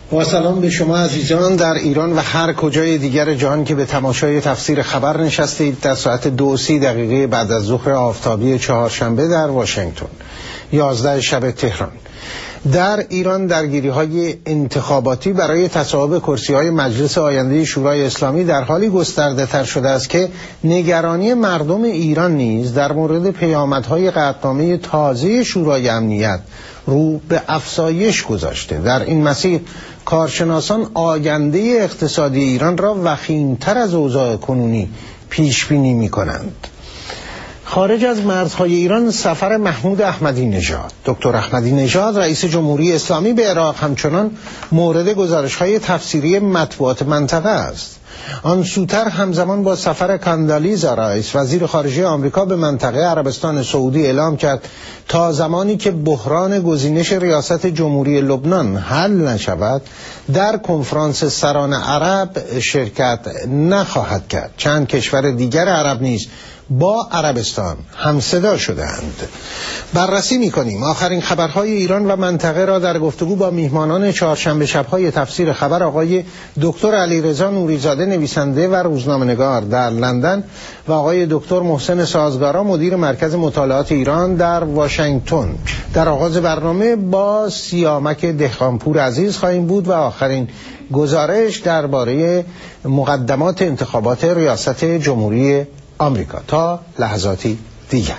با سلام به شما عزیزان در ایران و هر کجای دیگر جهان که به تماشای تفسیر خبر نشستید در ساعت 2:30 بعد از ظهر آفتابی چهارشنبه در واشنگتن، 11 شب تهران. در ایران درگیری‌های انتخاباتی برای تصاحب کرسی‌های مجلس آینده شورای اسلامی در حالی گسترده‌تر شده است که نگرانی مردم ایران نیز در مورد پیامدهای قطعنامه تازه شورای امنیت رو به افزایش گذاشته. در این مسیر کارشناسان آینده اقتصادی ایران را وخیم‌تر از اوضاع کنونی پیش بینی می‌کنند. خارج از مرزهای ایران سفر محمود احمدی نژاد. دکتر احمدی نژاد رئیس جمهوری اسلامی به عراق همچنان مورد گزارش‌های تفسیری مطبوعات منطقه است. آن سوتر همزمان با سفر کاندالیزا رایس وزیر خارجه آمریکا به منطقه عربستان سعودی اعلام کرد تا زمانی که بحران گزینش ریاست جمهوری لبنان حل نشود در کنفرانس سران عرب شرکت نخواهد کرد. چند کشور دیگر عرب نیز با عربستان همصدا شدند. بررسی می‌کنیم آخرین خبرهای ایران و منطقه را در گفتگو با میهمانان چهارشنبه شب‌های تفسیر خبر، آقای دکتر علیرضا نوری‌زاده نویسنده و روزنامه‌نگار در لندن و آقای دکتر محسن سازگارا مدیر مرکز مطالعات ایران در واشنگتن. در آغاز برنامه با سیامک دهقانپور عزیز خواهیم بود و آخرین گزارش درباره مقدمات انتخابات ریاست جمهوری آمریکا. تا لحظاتی دیگر.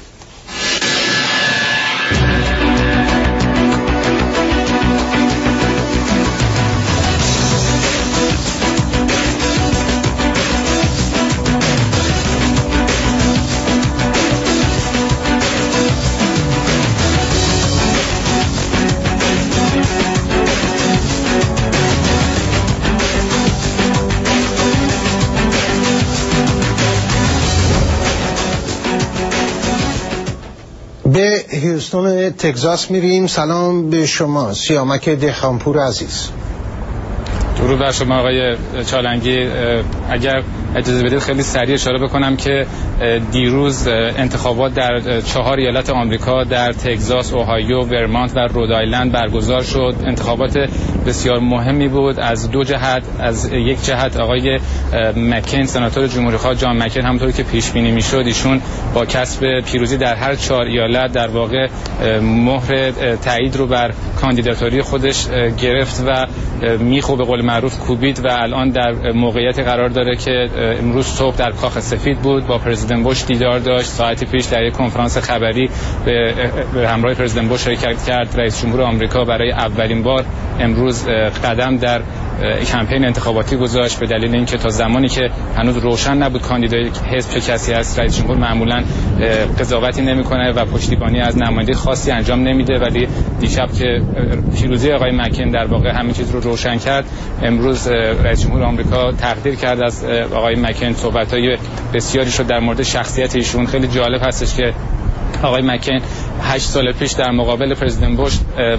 به هیوستون تگزاس میریم. سلام به شما سیامک دهقانپور عزیز. درود بر شما آقای چالنگی. اگر اجازه بدید خیلی سریع اشاره بکنم که دیروز انتخابات در 4 ایالت آمریکا در تگزاس، اوهایو، ورمانت و رودآیلند برگزار شد. انتخابات بسیار مهمی بود از دو جهت. از یک جهت آقای مکین، سناتور جمهوری‌خواه جان مکین، همونطوری که پیش بینی میشد ایشون با کسب پیروزی در هر 4 ایالت در واقع مهر تایید رو بر کاندیداتوری خودش گرفت و میخو به قول معروف کوبید و الان در موقعیتی قرار داره که امروز صبح در کاخ سفید بود، با پرزیدنت بوش دیدار داشت. ساعتی پیش در یک کنفرانس خبری به همراه پرزیدنت بوش شرکت کرد. رئیس جمهور آمریکا برای اولین بار امروز قدم در کمپین انتخاباتی گذاشت، به دلیل اینکه تا زمانی که هنوز روشن نبود کاندیدای حزب چه کسی است، رئیس جمهور معمولا قضاوتی نمیکنه و پشتیبانی از نماینده خاصی انجام نمیده. ولی دیشب که پیروزی آقای مکین در واقع همه چیز رو روشن کرد، امروز رئیس جمهور آمریکا تقدیر کرد از آقای مکین. صحبت‌های بسیاری شد در مورد شخصیت ایشون. خیلی جالب هستش که آقای مکین 8 سال پیش در مقابل پرزیدنت بوش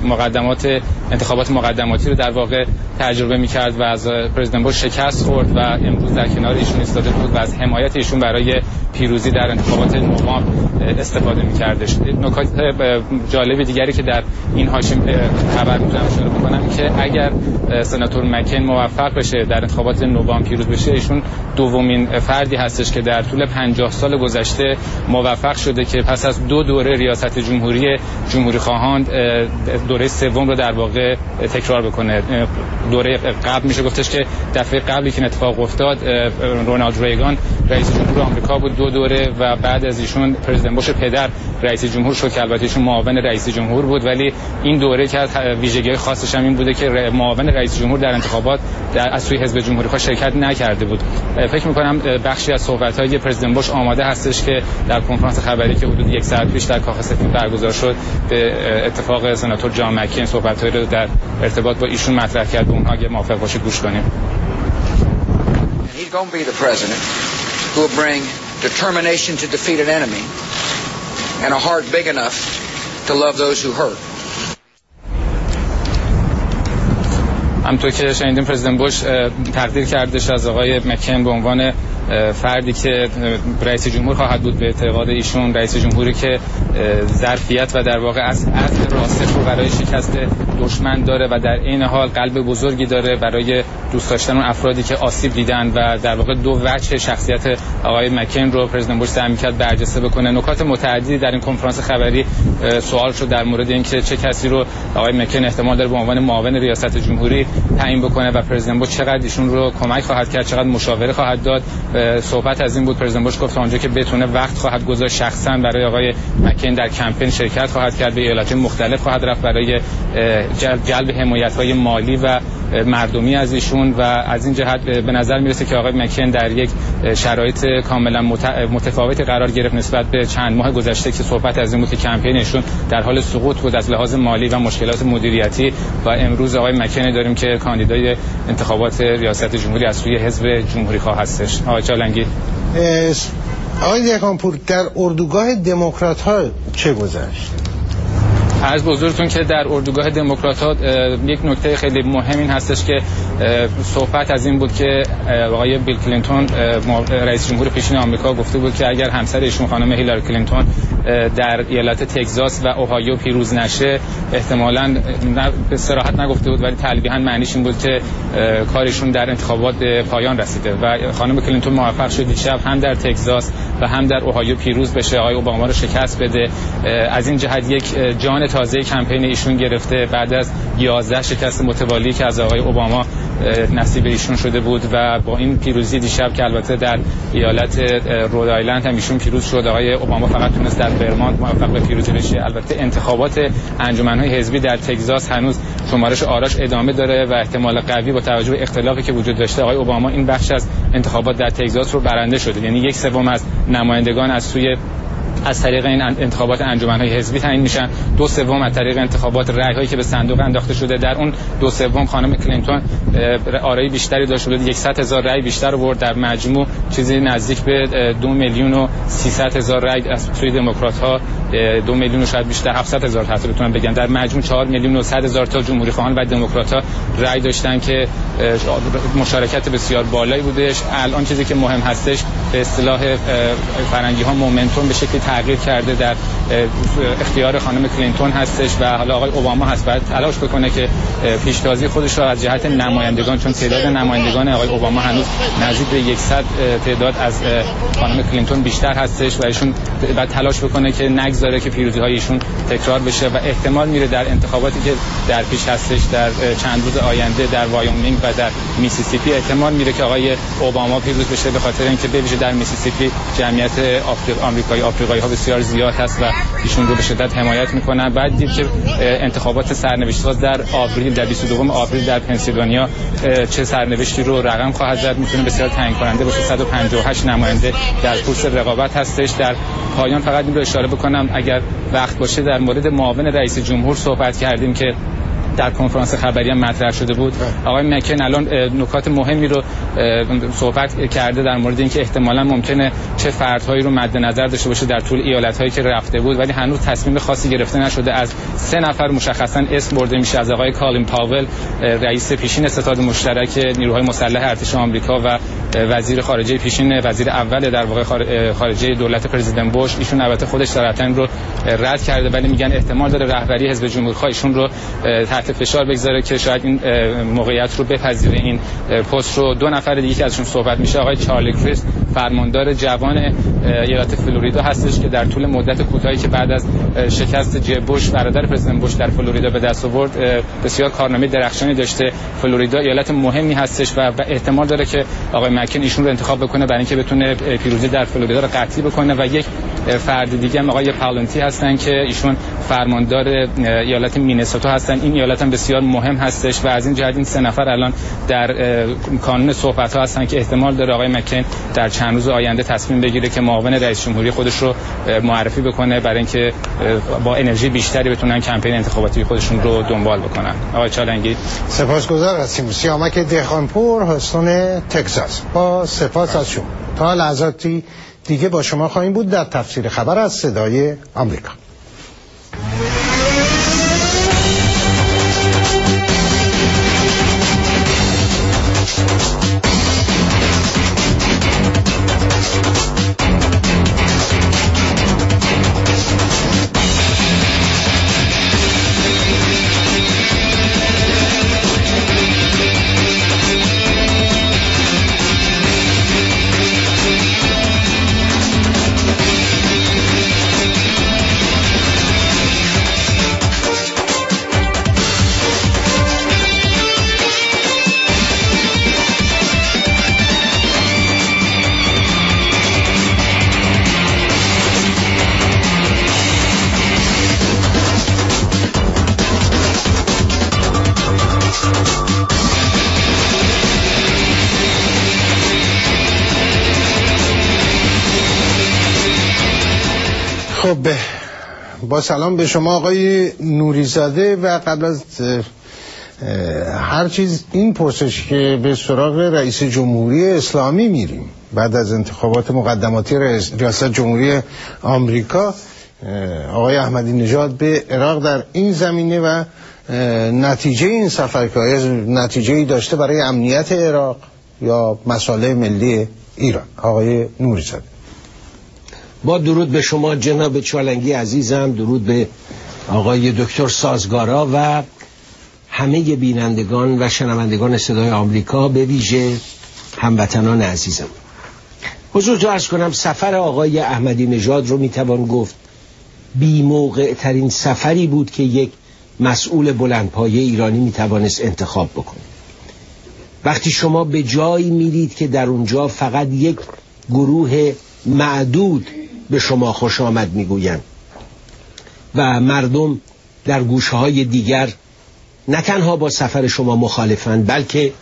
انتخابات مقدماتی رو در واقع تجربه می‌کرد و از پرزیدنت بوش شکست خورد و امروز در کنار ایشون ایستاده بود و از حمایت ایشون برای پیروزی در انتخابات نوامبر استفاده می‌کردش. نکات جالب دیگری که در این حاشیه خبر می‌تونم اشاره بکنم که اگر سناتور مکین موفق بشه در انتخابات نوامبر پیروز بشه، ایشون دومین فردی هستش که در طول 50 سال گذشته موفق شده که پس از 2 دوره ریاست جمهوری خواهان دوره سوم رو در واقع تکرار بکنه. دوره قبل میشه گفتش که دفعه قبلی که اتفاق افتاد رونالد ریگان رئیس جمهور آمریکا بود 2 دوره و بعد از ایشون پرزیدنت بوش پدر رئیس جمهور شد که البته ایشون معاون رئیس جمهور بود. ولی این دوره که ویژگی خاصش هم این بوده که معاون رئیس جمهور در انتخابات از سوی حزب جمهوری خواه شرکت نکرده بود. فکر می‌کنم بخشی از صحبت‌های پرزیدنت بوش آماده هستش که در کنفرانس خبری که حدود 1 ساعت پیش در کاخ سفید برگزار شد به اتفاق سناتور جان مکین صحبت‌هایی رو در ارتباط با ایشون مطرح کرد. به اونها اگه موافق باشید گوش کنیم. He's going to be the president who will bring determination to defeat an enemy and a heart big enough to love those who hurt. همونطور که شنیدیم پرزیدنت بوش تقدیر کردش از آقای مکین به عنوان فردی که رئیس جمهور خواهد بود به اعتقاد ایشون، رئیس جمهوری که ظرفیت و در واقع عزم راسخ رو برای شکست دشمن داره و در این حال قلب بزرگی داره برای دوست داشتن اون افرادی که آسیب دیدن و در واقع دو وجه شخصیت آقای مکین رو پرزیدنت بوش سعی می‌کرد برجسته بکنه. نکات متعددی در این کنفرانس خبری سوال شد در مورد اینکه چه کسی رو آقای مکین احتمال داره به عنوان معاون ریاست جمهوری تعیین بکنه و پرزیدنت بوش چقدر ایشون رو کمک خواهد کرد، چقدر مشاوره خواهد داد. صحبت از این بود پرزیدنت بوش گفت اونجا که بتونه وقت خواهد گذاشت شخصا برای آقای مکین در کمپین شرکت خواهد کرد، به ایالت‌های مختلف خواهد رفت برای جلب حمایت‌های مالی و مردمی از ایشون و از این جهت به نظر میرسه که آقای مکین در یک شرایط کاملا متفاوتی قرار گرفت نسبت به چند ماه گذشته که صحبت از این بود که کمپینشون در حال سقوط بود از لحاظ مالی و مشکلات مدیریتی و امروز آقای مکین داریم که کاندیدای انتخابات ریاست جمهوری از سوی حزب جمهوری خواه هستش. آقای چالنگی. آقای دهقانپور، در اردوگاه دموکرات ها چه گذشت؟ عرض به حضورتون که در اردوگاه دموکرات‌ها یک نکته خیلی مهم این هستش که صحبت از این بود که آقای بیل کلینتون رئیس جمهور پیشین آمریکا گفته بود که اگر همسر ایشون خانم هیلاری کلینتون در ایالت تگزاس و اوهایو پیروز نشه، احتمالاً به صراحت نگفته بود ولی تلویحاً معنیش این بود که کارشون در انتخابات به پایان رسیده و خانم کلینتون موفق شد دیشب هم در تگزاس و هم در اوهایو پیروز بشه، آقای اوباما رو شکست بده. از این جهت یک جان تازه کمپین ایشون گرفته بعد از 11 شکست متوالی که از آقای اوباما نصیب ایشون شده بود و با این پیروزی دیشب که البته در ایالت رود آیلند هم ایشون پیروز شد، آقای اوباما فقط تونست در ورمانت موفق به پیروزی بشه. البته انتخابات انجمن‌های حزبی در تگزاس هنوز شمارش آراش ادامه داره و احتمال قوی با توجه به اختلافی که وجود داشته آقای اوباما این بخش از انتخابات در تگزاس رو برنده شده، یعنی 1/3 از نمایندگان از طریق این انتخابات انجمن‌های حزبی تعیین میشن، 2/3 از طریق انتخابات رأی‌هایی که به صندوق انداخته شده. در اون 2/3 خانم کلینتون آرای بیشتری داشت، حدود 100,000 رأی بیشتر آورد، در مجموع چیزی نزدیک به 2,300,000 رأی از سوی دموکرات‌ها، 2 میلیون شاید بیشتر 700,000 تا بتونن بگن، در مجموع 4,100,000 تا جمهوری خواهان و دموکرات‌ها رأی داشتن که مشارکت بسیار بالایی بودش. الان چیزی که مهم هستش به اصطلاح فرنگی‌ها مومنتوم به شکلی تغییر کرده در اختیار خانم کلینتون هستش و حالا آقای اوباما هست باید تلاش بکنه که پیشتازی خودش را از جهت نمایندگان، چون تعداد نمایندگان آقای اوباما هنوز نزدیک به 100 تعداد از خانم کلینتون بیشتر هستش و ایشون باید تلاش بکنه که نگذاره که پیروزی‌های ایشون تکرار بشه و احتمال میره در انتخاباتی که در پیش هستش در چند روز آینده در وایومینگ و در میسیسیپی احتمال میره که آقای اوباما پیروز بشه، به خاطر اینکه بویژه در میسیسیپی جمعیت آفریقایی ها بسیار زیاد هست و ایشون رو به شدت حمایت میکنن. بعد دید که انتخابات سرنوشت‌ساز در آوریل، در 22 آوریل در پنسیلوانیا چه سرنوشتی رو رقم خواهد زد، میتونه بسیار تعیین کننده باشه. 158 نماینده در کورس رقابت هستش. در پایان فقط این رو اشاره بکنم اگر وقت باشه در مورد معاون رئیس جمهور صحبت کردیم که در کنفرانس خبری هم مطرح شده بود. آقای مکین الان نکات مهمی رو صحبت کرده در مورد اینکه احتمالاً ممکنه چه فردهایی رو مد نظر داشته باشه در طول ایالت‌هایی که رفته بود، ولی هنوز تصمیم خاصی گرفته نشده. از 3 نفر مشخصاً اسم برده میشه، از آقای کالین پاول رئیس پیشین ستاد مشترک نیروهای مسلح ارتش آمریکا و وزیر خارجه پیشین، وزیر اول در واقع خارجه دولت پرزیدنت بوش. ایشون البته خودش صراحتاً رو رد کرده ولی میگن احتمال داره رهبری حزب جمهوری‌خواه ایشون رو تحت فشار بگذاره که شاید این موقعیت رو بپذیره این پست رو. 2 نفر دیگه که ازشون صحبت میشه آقای چارلی کریست فرماندار جوان ایالت فلوریدا هستش که در طول مدت کوتاهی که بعد از شکست جب بوش برادر پرزیدنت بوش در فلوریدا به دست آورد بسیار کارنامه درخشانی داشته. فلوریدا ایالت مهمی هستش و احتمال داره که آقای مکین ایشون رو انتخاب بکنه برای اینکه بتونه پیروزی در فلوریدا رو قطعی بکنه. و یک فرد دیگه هم آقای پالنتی هستن که ایشون فرماندار ایالت مینسوتا هستن. این ایالت هم بسیار مهم هستش و از این جهت این 3 نفر الان در کانون صحبت ها هستن که احتمال داره آقای مکین در چند روز آینده تصمیم بگیره که معاون رئیس جمهوری خودش رو معرفی بکنه برای اینکه با انرژی بیشتری بتونن کمپین انتخاباتی خودشون رو دنبال بکنن. آقای چالنگی. سپاسگزار هستیم. سیامک دهقانپور، هاستون تگزاس. با سپاس از شما. تا لحظاتی دیگه با شما خواهیم بود در تفسیر خبر از صدای آمریکا. خب با سلام به شما آقای نوریزاده، و قبل از هر چیز این پرسش که به سراغ رئیس جمهوری اسلامی میریم بعد از انتخابات مقدماتی ریاست جمهوری آمریکا، آقای احمدی نژاد به عراق در این زمینه و نتیجه این سفر که نتیجه‌ای داشته برای امنیت عراق یا مصالح ملی ایران. آقای نوریزاده. با درود به شما جناب چالنگی عزیزم، درود به آقای دکتر سازگارا و همه بینندگان و شنوندگان صدای آمریکا، به ویژه هموطنان عزیزم. حضورتون عرض کنم سفر آقای احمدی نژاد رو میتوان گفت بی موقع ترین سفری بود که یک مسئول بلندپایه ایرانی میتوانست انتخاب بکنه. وقتی شما به جایی میرید که در اونجا فقط یک گروه معدود به شما خوش آمد میگویند و مردم در گوشه‌های دیگر نه تنها با سفر شما مخالفند، بلکه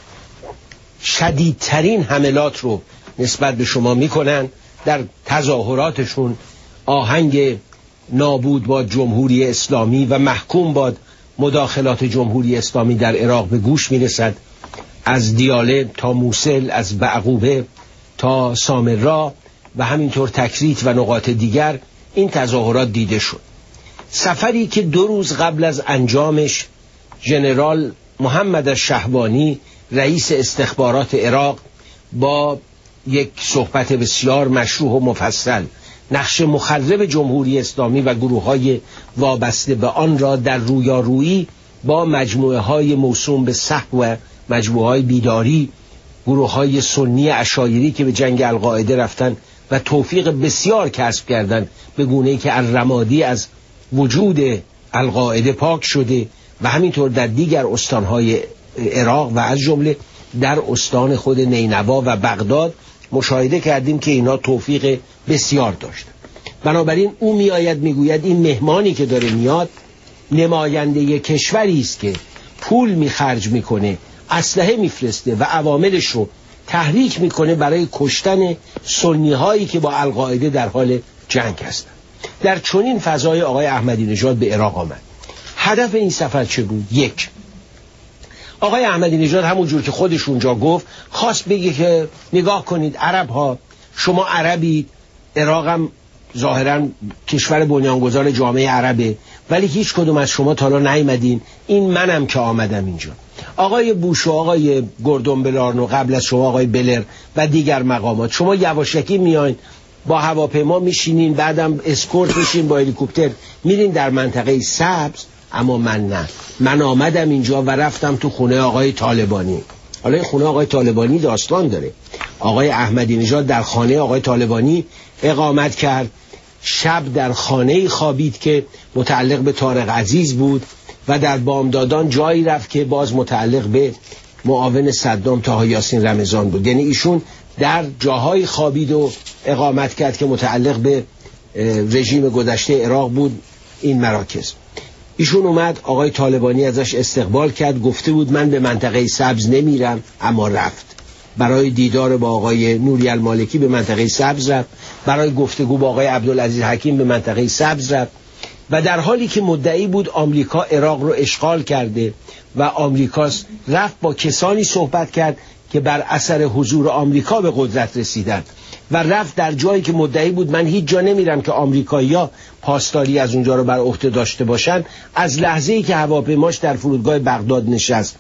شدیدترین حملات رو نسبت به شما میکنن، در تظاهراتشون آهنگ نابود با جمهوری اسلامی و محکوم باد مداخلات جمهوری اسلامی در عراق به گوش میرسد، از دیاله تا موصل، از بعقوبه تا سامرا و همینطور تکریت و نقاط دیگر این تظاهرات دیده شد. سفری که 2 روز قبل از انجامش ژنرال محمد الشهبانی رئیس استخبارات عراق با یک صحبت بسیار مشروح و مفصل نقش مخرب جمهوری اسلامی و گروه‌های وابسته به آن را در رویارویی با مجموعه‌های موسوم به صحو و مجموعه‌های بیداری، گروه‌های سنی عشایری که به جنگ القاعده رفتن و توفیق بسیار کسب کردند به گونه‌ای که الرمادی از وجود القاعده پاک شده و همینطور در دیگر استانهای عراق و از جمله در استان خود نینوا و بغداد مشاهده کردیم که اینا توفیق بسیار داشتن. بنابراین او میآید میگوید این مهمانی که داره میاد نماینده کشوری است که پول میخرج میکنه، اسلحه میفرسته و عواملش رو تحریک میکنه برای کشتن سنی هایی که با القاعده در حال جنگ هستند. در چنین فضای آقای احمدی نژاد به عراق آمد. هدف این سفر چه بود؟ 1. آقای احمدی نژاد همون جور که خودش اونجا گفت خواست بگه که نگاه کنید عرب ها، شما عربید، عراق هم ظاهرا کشور بنیانگذار جامعه عربه، ولی هیچ کدوم از شما تا حالا نیومدین، این منم که آمدم اینجا. آقای بوش و آقای گوردون بلارن و قبل از شما آقای بلر و دیگر مقامات، شما یواشکی میاین با هواپیما میشینین، بعدم اسکورت میشین با هلیکوپتر میرین در منطقه سبز، اما من نه. من آمدم اینجا و رفتم تو خونه آقای طالبانی. حالا این خونه آقای طالبانی داستان داره. آقای احمدی نژاد در خانه آقای طالبانی اقامت کرد، شب در خانه‌ای خوابید که متعلق به طارق عزیز بود و در بامدادان جایی رفت که باز متعلق به معاون صدام طه یاسین رمضان بود. یعنی ایشون در جاهای خوابید و اقامت کرد که متعلق به رژیم گذشته عراق بود. این مراکز ایشون اومد، آقای طالبانی ازش استقبال کرد، گفته بود من به منطقه سبز نمیرم، اما رفت. برای دیدار با آقای نوری المالکی به منطقه سبز رفت، برای گفتگو با آقای عبدالعزیز حکیم به منطقه سبز رفت و در حالی که مدعی بود آمریکا عراق رو اشغال کرده و آمریکا رفت با کسانی صحبت کرد که بر اثر حضور آمریکا به قدرت رسیدند و رفت در جایی که مدعی بود من هیچ جا نمیرم که آمریکایی‌ها پاسداری از اونجا رو بر عهده داشته باشن. از لحظه‌ای که هواپیماش در فرودگاه بغداد نشست،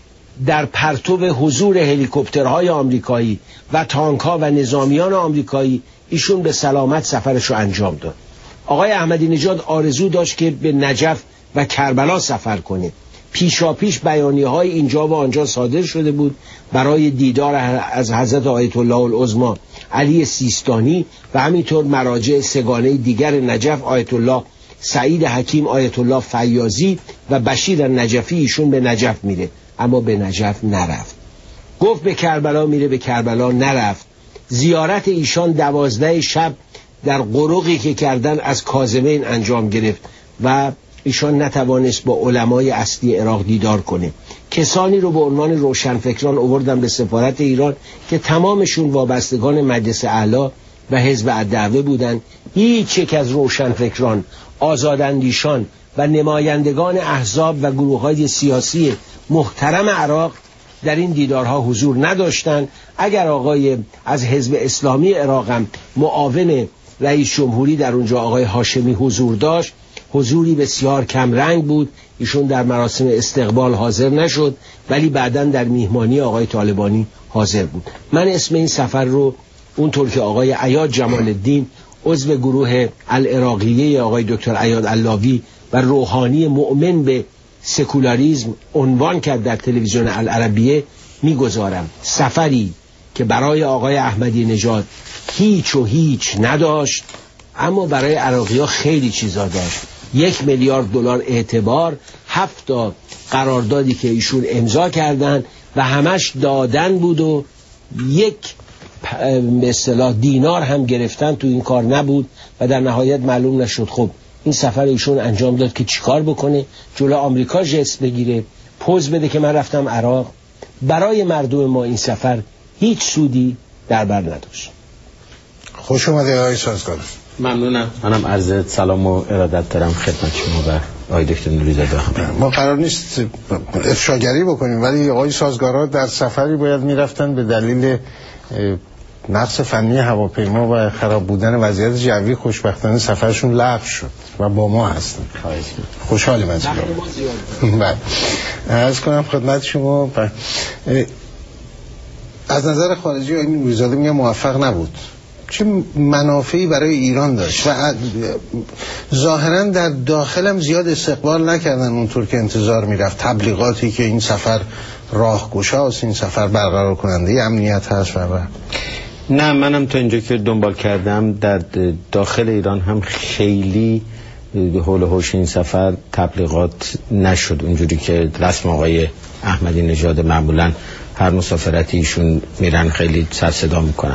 در پرتو حضور هلیکوپترهای آمریکایی و تانک‌ها و نظامیان آمریکایی ایشون به سلامت سفرش رو انجام داد. آقای احمدی نژاد آرزو داشت که به نجف و کربلا سفر کنه. پیشاپیش بیانیه‌های اینجا و آنجا صادر شده بود برای دیدار از حضرت آیت الله العظمی علی سیستانی و همینطور مراجع سگانه دیگر نجف، آیت الله سعید حکیم، آیت الله فیاضی و بشیر نجفی. ایشون به نجف میره اما به نجف نرفت. گفت به کربلا میره، به کربلا نرفت. زیارت ایشان 12 شب در قرقی که کردن از کاظمین انجام گرفت و ایشان نتوانست با علمای اصلی عراق دیدار کنه. کسانی رو به عنوان روشنفکران آوردن به سفارت ایران که تمامشون وابستگان مجلس اعلی و حزب الدعوه بودن هیچ یک از روشنفکران، آزاداندیشان و نمایندگان احزاب و گروه‌های سیاسی محترم عراق در این دیدارها حضور نداشتند. اگر آقای از حزب اسلامی عراق هم معاون رئیس جمهوری در اونجا آقای هاشمی حضور داشت، حضوری بسیار کم رنگ بود. ایشون در مراسم استقبال حاضر نشد، ولی بعداً در میهمانی آقای طالبانی حاضر بود. من اسم این سفر رو اونطور که آقای عیاد جمال الدین عضو گروه العراقیه آقای دکتر عیاد علاوی و روحانی مؤمن به سکولاریسم عنوان کرد در تلویزیون العربیه میگذارم. سفری که برای آقای احمدی نژاد هیچ و هیچ نداشت، اما برای عراقی‌ها خیلی چیزا داشت. 1 میلیارد دلار اعتبار، 7 تا قراردادی که ایشون امضا کردن و همش دادن بود و یک به اصطلاح دینار هم گرفتن تو این کار نبود و در نهایت معلوم نشد. خب این سفر ایشون انجام داد که چیکار بکنه؟ جلو آمریکا جست بگیره، پوز بده که من رفتم عراق. برای مردم ما این سفر هیچ سودی در بر نداشت. خوش اومده آقای سازگار. ممنونم. منم عرض سلام و ارادت دارم خدمت شما و آقای دکتر نوری‌زاده. ما قرار نیست افشاگری بکنیم، ولی آقای سازگارا در سفری باید میرفتن به دلیل نقص فنی هواپیما و خراب بودن وضعیت جوی. خوشبختانه سفرشون لغو شد و با ما هستن. خوشحالیم از این. بله. عرض کنم خدمت شما از نظر خارجی آقای نوری‌زاده میگم موفق نبود. چه منافعی برای ایران داشت و ظاهرا در داخلم زیاد استقبال نکردن اونطور که انتظار میرفت. تبلیغاتی که این سفر راهگشاست، این سفر برقرار کننده امنیت هست و نه، منم تا اینجا که دنبال کردم در داخل ایران هم خیلی حول و حوش این سفر تبلیغات نشد اونجوری که رسم آقای احمدی نژاد معمولا هر مسافرتی ایشون میرن خیلی سر صدا میکنن.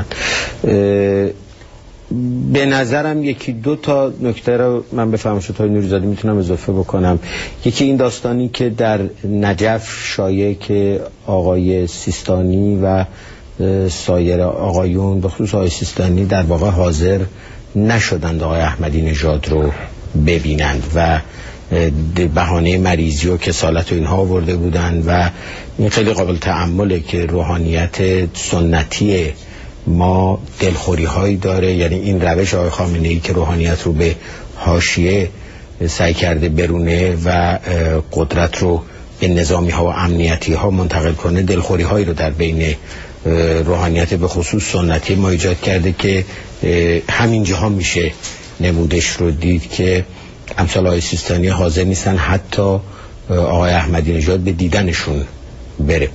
به نظرم یکی دو تا نکته رو من به فرمایشات آقای نوری‌زاده میتونم اضافه بکنم. یکی این داستانی که در نجف شایعه که آقای سیستانی و سایر آقایون به خصوص آقای سیستانی در واقع حاضر نشدند آقای احمدی نژاد رو ببینند و بهانه مریضی و کسالت و اینها آورده بودند و این خیلی قابل تأمله که روحانیت سنتی ما دلخوری هایی داره. یعنی این روش آقای خامنه‌ای که روحانیت رو به حاشیه سعی کرده برونه و قدرت رو به نظامی ها و امنیتی ها منتقل کنه، دلخوری هایی رو در بین روحانیت به خصوص سنتی ما ایجاد کرده که همینجاها میشه نمودش رو دید که امثال آقای سیستانی حاضر نیستن حتی آقای احمدی نژاد به دیدنشون بره.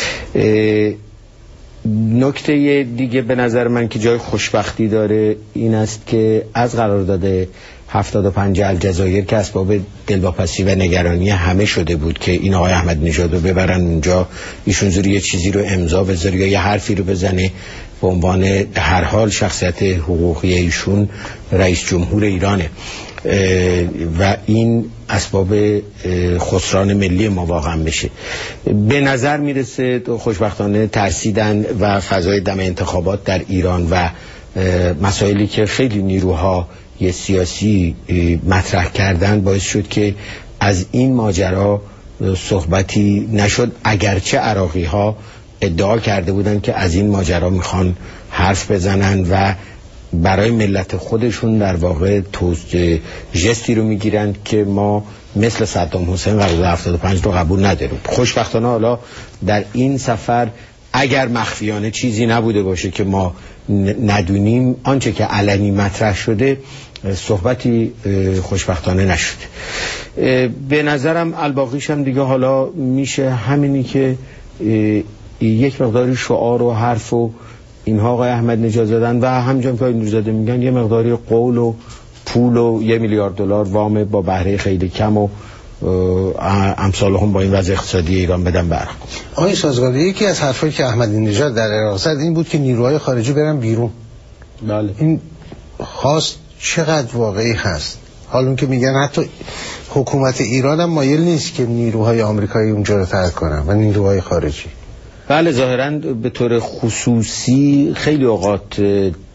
نکته دیگه به نظر من که جای خوشبختی داره این است که از قرارداد 75 الجزایر که اسباب دلواپسی و نگرانی همه شده بود که این آقای احمدی نژاد رو ببرن اونجا، ایشون زوری یه چیزی رو امضا بذاره یا یه حرفی رو بزنه، به عنوان هر حال شخصیت حقوقی ایشون رئیس جمهور ایرانه و این اسباب خسران ملی ما واقعا بشه. به نظر میرسه خوشبختانه ترسیدن و فضای دم انتخابات در ایران و مسائلی که خیلی نیروها یه سیاسی مطرح کردن باعث شد که از این ماجرا صحبتی نشد، اگرچه عراقی ها ادعا کرده بودن که از این ماجرا میخوان حرف بزنن و برای ملت خودشون در واقع جستی رو میگیرن که ما مثل صدام حسین قرارداد 75 رو قبول نداریم. خوشبختانه حالا در این سفر اگر مخفیانه چیزی نبوده باشه که ما ندونیم، آنچه که علنی مطرح شده صحبتی خوشبختانه نشد. به نظرم الباقیش هم دیگه حالا میشه همینی که یک مقداری شعار و حرف و اینها آقای احمدی نژاد زدن و همچنان که آقای نوری‌زاده میگن یه مقداری قول و پول و 1 میلیارد دلار وام با بهره خیلی کم و امثال هم با این وضع اقتصادی ایران بدن برق. آقای سازگاری، یکی از حرفایی که احمدی نژاد در عراق زد این بود که نیروهای خارجی برن بیرون. بله. این خواست چقدر واقعی هست؟ حالا که میگن حتی حکومت ایران هم مایل نیست که نیروهای آمریکایی اونجا رو ترک کنن و نیروهای خارجی. بله، ظاهراً به طور خصوصی خیلی اوقات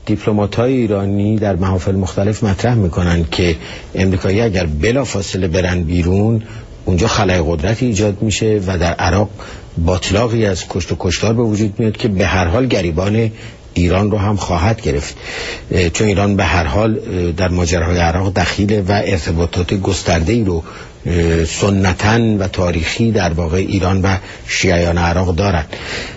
دیپلمات‌های ایرانی در محافل مختلف مطرح میکنن که امریکایی اگر بلافاصله برن بیرون اونجا خلأ قدرتی ایجاد میشه و در عراق باطلاقی از کشت و کشتار به وجود میاد که به هر حال گریبان ایران رو هم خواهد گرفت، چون ایران به هر حال در ماجراهای عراق دخیل و ارتباطات گسترده‌ای رو سنتاً و تاریخی در واقع ایران و شیعیان عراق دارن.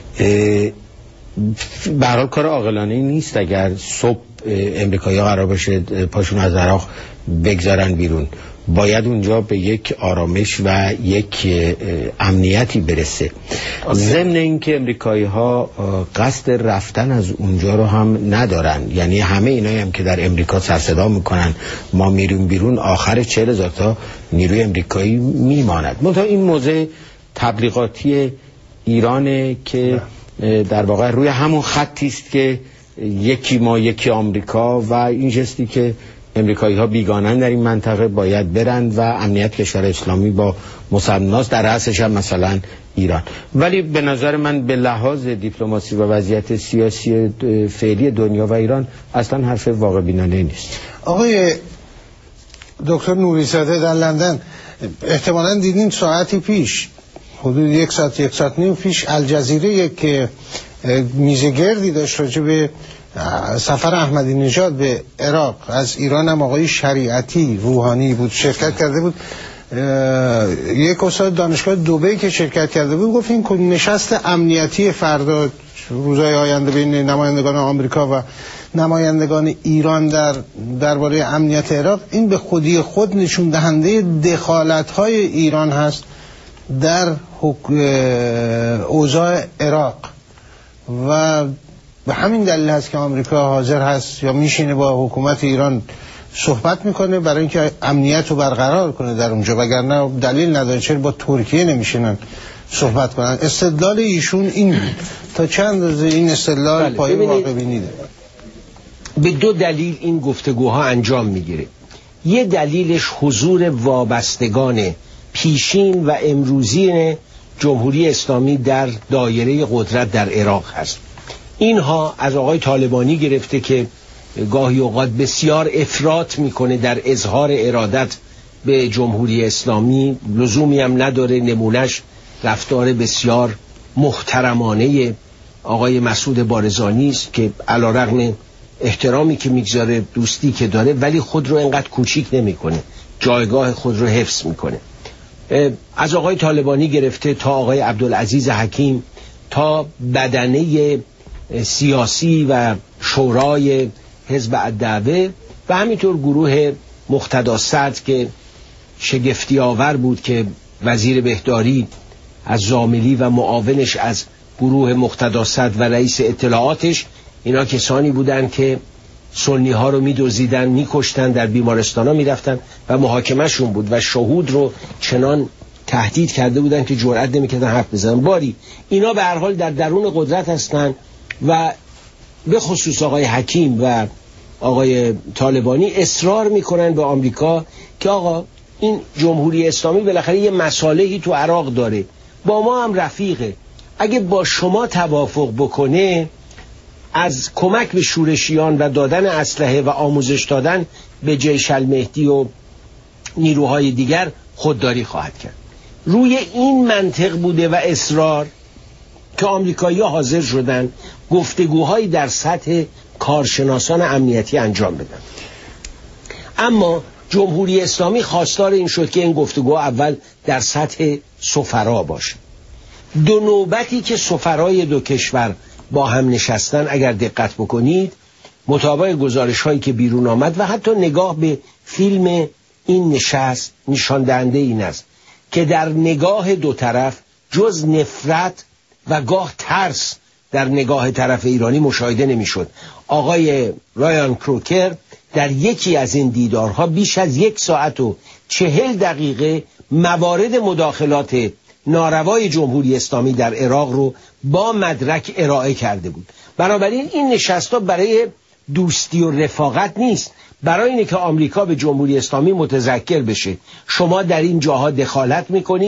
به هر حال کار عاقلانه‌ای نیست اگر صبح امریکایی‌ها قرار باشه پاشون از عراق بگذارن بیرون. باید اونجا به یک آرامش و یک امنیتی برسه. ضمن اینکه امریکایی‌ها قصد رفتن از اونجا رو هم ندارن، یعنی همه اینایی هم که در امریکا سر صدا میکنن ما میریم بیرون، آخر 40,000 تا نیروی امریکایی میماند. منتها این موضع تبلیغاتی ایرانه که در واقع روی همون خطی است که یکی ما یکی آمریکا و این جستی که امریکایی ها بیگانن در این منطقه باید برند و امنیت کشور اسلامی با مصناس در رأسش هم مثلا ایران. ولی به نظر من به لحاظ دیپلماسی و وضعیت سیاسی فعلی دنیا و ایران اصلا حرف واقع بینانه نیست. آقای دکتر نوری‌زاده در لندن احتمالاً دیدین ساعتی پیش، حدود یک ساعت نیم پیش، الجزیره که میزگردی داشت راجع به سفر احمدی نژاد به عراق، از ایران هم آقای شریعتی روحانی بود شرکت کرده بود، یک استاد دانشگاه دبی که شرکت کرده بود گفت این نشست امنیتی فردا روزهای آینده بین نمایندگان آمریکا و نمایندگان ایران درباره امنیت عراق این به خودی خود نشون دهنده دخالت‌های ایران هست در اوضاع عراق و به همین دلیل هست که آمریکا حاضر هست یا میشینه با حکومت ایران صحبت میکنه برای اینکه امنیت رو برقرار کنه در اونجا، وگرنه دلیل نداره چرا با ترکیه نمیشینن صحبت کنن. استدلال ایشون این بود. تا چند اندازه این استدلال پایه واقع بینی داره؟ به دو دلیل این گفتگوها انجام میگیره. یه دلیلش حضور وابستگان پیشین و امروزین جمهوری اسلامی در دایره قدرت در عراق هست. اینها از آقای طالبانی گرفته که گاهی اوقات بسیار افراط میکنه در اظهار ارادت به جمهوری اسلامی، لزومی هم نداره، نمونش رفتار بسیار محترمانه آقای مسعود بارزانی است که علیرغم احترامی که میگذاره، دوستی که داره، ولی خود رو انقدر کوچیک نمیکنه، جایگاه خود رو حفظ میکنه. از آقای طالبانی گرفته تا آقای عبدالعزیز حکیم تا بدنه سیاسی و شورای حزب الدعوه و همینطور گروه مقتدا صدر که شگفتی آور بود که وزیر بهداری از زاملی و معاونش از گروه مقتدا صدر و رئیس اطلاعاتش، اینا کسانی بودند که سنی ها رو می‌دزدیدن، می‌کشتن، در بیمارستان ها می‌رفتن و محاکمه شون بود و شهود رو چنان تهدید کرده بودن که جرئت نمی‌کردن حرف بزنن. باری اینا به هر حال در درون قدرت هستن و به خصوص آقای حکیم و آقای طالبانی اصرار میکنن به آمریکا که آقا این جمهوری اسلامی بالاخره یه مصالحی تو عراق داره، با ما هم رفیقه، اگه با شما توافق بکنه از کمک به شورشیان و دادن اسلحه و آموزش دادن به جیش المهدی و نیروهای دیگر خودداری خواهد کرد. روی این منطق بوده و اصرار که آمریکایی‌ها حاضر شدن گفتگوهایی در سطح کارشناسان امنیتی انجام بدن. اما جمهوری اسلامی خواستار این شد که این گفتگوها اول در سطح سفرا باشه. دو نوبتی که سفرای دو کشور با هم نشستن، اگر دقت بکنید مطابق گزارش هایی که بیرون آمد و حتی نگاه به فیلم این نشست نشان دهنده این است که در نگاه دو طرف جز نفرت و گاه ترس در نگاه طرف ایرانی مشاهده نمیشد. آقای رایان کروکر در یکی از این دیدارها بیش از 1 ساعت و 40 دقیقه موارد مداخلات ناروای جمهوری اسلامی در عراق رو با مدرک ارائه کرده بود. بنابراین این نشست‌ها برای دوستی و رفاقت نیست، برای اینه که آمریکا به جمهوری اسلامی متذکر بشه شما در این جاها دخالت میکنید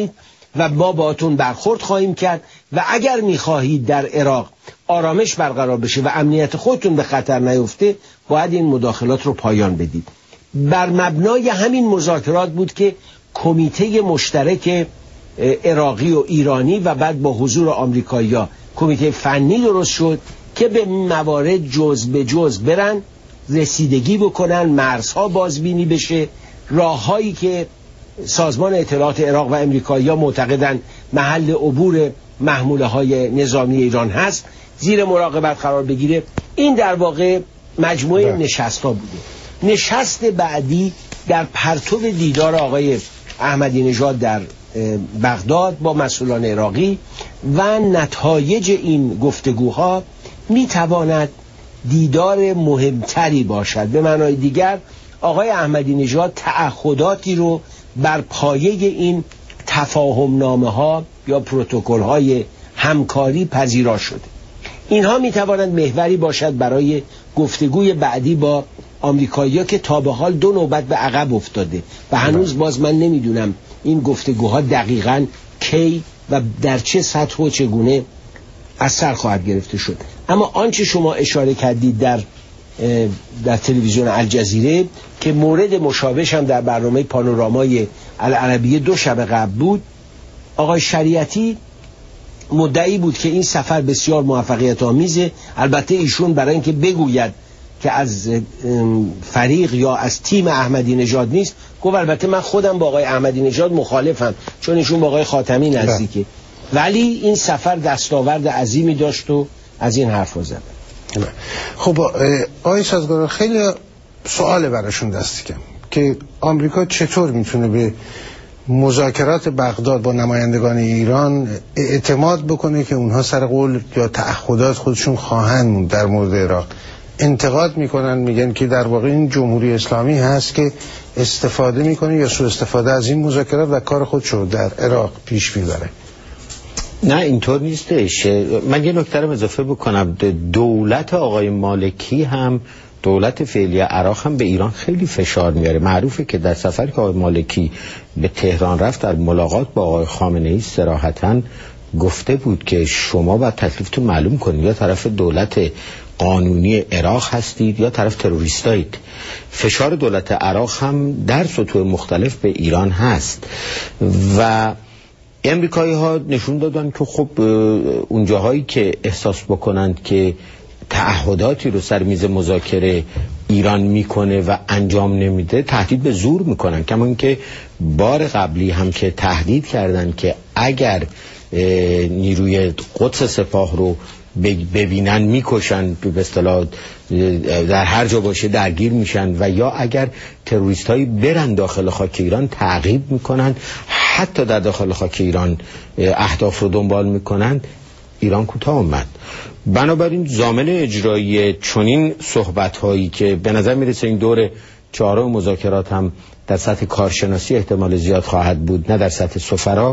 و ما باهاتون برخورد خواهیم کرد و اگر میخواهید در عراق آرامش برقرار بشه و امنیت خودتون به خطر نیفته باید این مداخلات رو پایان بدید. بر مبنای همین مذاکرات بود که کمیته مشترک عراقی و ایرانی و بعد با حضور آمریکایی‌ها کمیته فنی درست شد که به موارد جز به جز برن رسیدگی بکنن، مرزها بازبینی بشه، راههایی که سازمان اطلاعات عراق و امریکایی‌ها معتقدن محل عبور محموله‌های نظامی ایران هست زیر مراقبت قرار بگیره. این در واقع مجموعه نشست‌ها بوده. نشست بعدی در پرتو دیدار آقای احمدی نژاد در بغداد با مسئولان عراقی و نتایج این گفتگوها میتواند دیدار مهمتری باشد. به معنای دیگر آقای احمدی نژاد تعهداتی رو بر پایه این تفاهم نامه ها یا پروتکل های همکاری پذیرا شده. اینها میتوانند محوری باشد برای گفتگوی بعدی با آمریکایی‌ها که تا به حال 2 نوبت به عقب افتاده و هنوز باز من نمیدونم این گفتگوها دقیقاً کی و در چه سطح و چگونه از سر خواهد گرفته شد. اما آنچه شما اشاره کردید در تلویزیون الجزیره که مورد مشابهش هم در برنامه پانورامای العربیه 2 شب قبل بود، آقای شریعتی مدعی بود که این سفر بسیار موفقیت آمیزه. البته ایشون برای اینکه بگوید که از فریق یا از تیم احمدی نژاد نیست، گفت البته من خودم با آقای احمدی نژاد مخالفم چون ایشون با آقای خاتمی نزدیکه، ولی این سفر دستاورد عظیمی داشت و از این حرفا زدن. خب آقای سازگار خیلی سوال براشون دستی کم که آمریکا چطور میتونه به مذاکرات بغداد با نمایندگان ایران اعتماد بکنه که اونها سر قول یا تعهدات خودشون خواهند موند در مورد عراق. انتقاد میکنن، میگن که در واقع این جمهوری اسلامی هست که استفاده میکنه یا سوء استفاده از این مذاکرات و کار خودشو در عراق پیش میبره. نه اینطور نیستش. من یه نکته رو اضافه بکنم. دولت آقای مالکی هم، دولت فعلی عراق هم به ایران خیلی فشار میاره. معروفه که در سفری که آقای مالکی به تهران رفت در ملاقات با آقای خامنه‌ای صراحتاً گفته بود که شما باید تکلیفتون معلوم کنید، یا طرف دولت قانونی عراق هستید یا طرف تروریستایید. فشار دولت عراق هم در سطوح مختلف به ایران هست و امریکایی ها نشون دادن که خب اون جاهایی که احساس بکنند که تعهداتی رو سر میز مذاکره ایران میکنه و انجام نمیده تهدید به زور میکنن. کما اینکه بار قبلی هم که تهدید کردن که اگر نیروی قدس سپاه رو ببینن میکشن، به اصطلاح در هر جا باشه درگیر میشن، و یا اگر تروریست هایی برن داخل خاک ایران تعقیب میکنن، حتی در داخل خاک ایران اهداف رو دنبال میکنن. ایران کوتاه اومد. بنابراین ضامن اجرایی چنین صحبت هایی که به نظر میرسه این دور 4 مذاکرات هم در سطح کارشناسی احتمال زیاد خواهد بود، نه در سطح سفرا،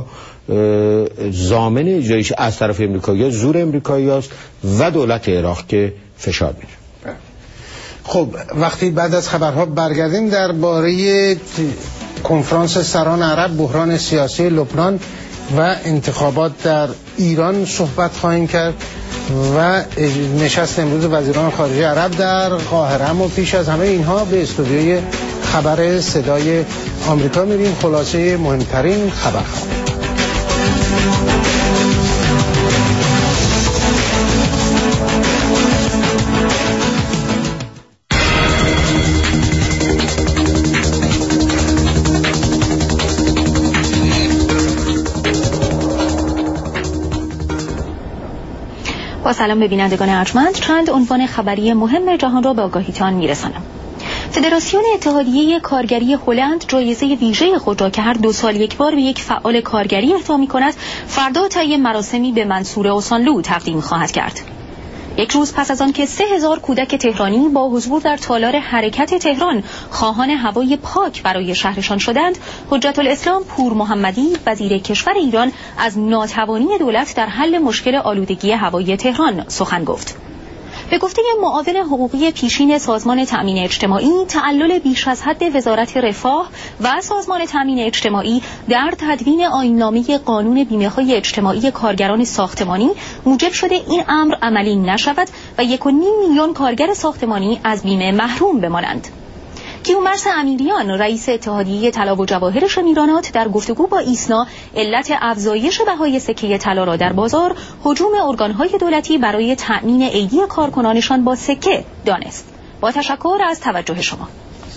ضامن اجرایش از طرف امریکایی‌ها، زور امریکایی‌هاست و دولت عراق که فشار میاره. خب وقتی بعد از خبرها برگردیم درباره کنفرانس سران عرب، بحران سیاسی لبنان و انتخابات در ایران صحبت خواهیم کرد و نشست امروز وزیران خارجه عرب در قاهره. اما پیش از همه اینها به استودیوی خبر صدای آمریکا میریم. خلاصه مهمترین خبرها. با سلام به بینندگان ارجمند، چند عنوان خبری مهم جهان را به آگاهیتان میرسانم. فدراسیون اتحادیه کارگری هلند جایزه ویژه خود را که هر 2 سال یک بار به یک فعال کارگری اهدا می‌کند، فردا طی مراسمی به منصور اوسانلو تقدیم خواهد کرد. 1 روز پس از آن که 3000 کودک تهرانی با حضور در تالار حرکت تهران خواهان هوای پاک برای شهرشان شدند، حجت الاسلام پور محمدی وزیر کشور ایران از ناتوانی دولت در حل مشکل آلودگی هوای تهران سخن گفت. به گفته معاون حقوقی پیشین سازمان تأمین اجتماعی، تعلل بیش از حد وزارت رفاه و سازمان تأمین اجتماعی در تدوین آیین‌نامه قانون بیمه‌های اجتماعی کارگران ساختمانی موجب شده این امر عملی نشود و 1.5 میلیون کارگر ساختمانی از بیمه محروم بمانند. کیومرث امیریان، رئیس اتحادیه طلا و جواهر شمیرانات، در گفتگو با ایسنا علت افزایش بهای سکه طلا را در بازار هجوم ارگان‌های دولتی برای تأمین ایدی کارکنانشان با سکه دانست. با تشکر از توجه شما.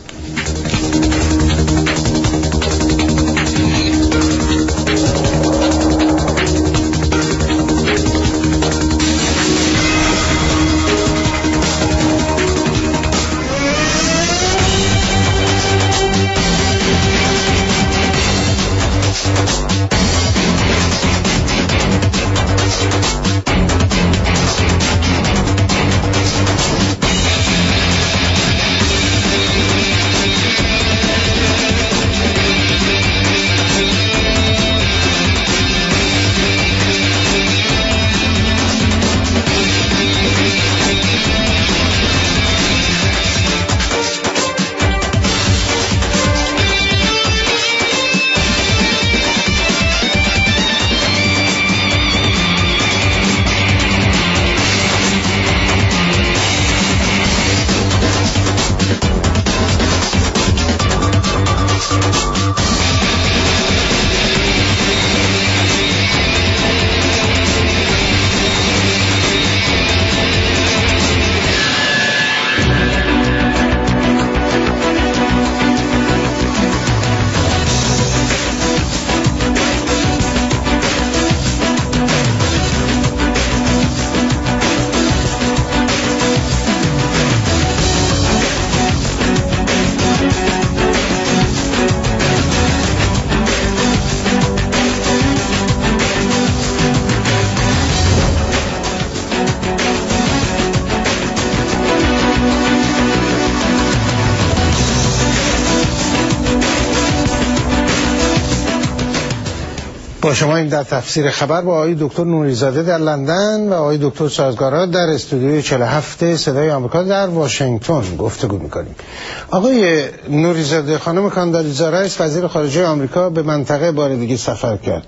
با شما این در تفسیر خبر با آقای دکتر نوری‌زاده در لندن و آقای دکتر سازگارا در استودیوی 47 صدای آمریکا در واشنگتن گفتگو می‌کنیم. آقای نوری‌زاده، خانم کاندالیزا رایس وزیر خارجه آمریکا به منطقه بار دیگه سفر کرد.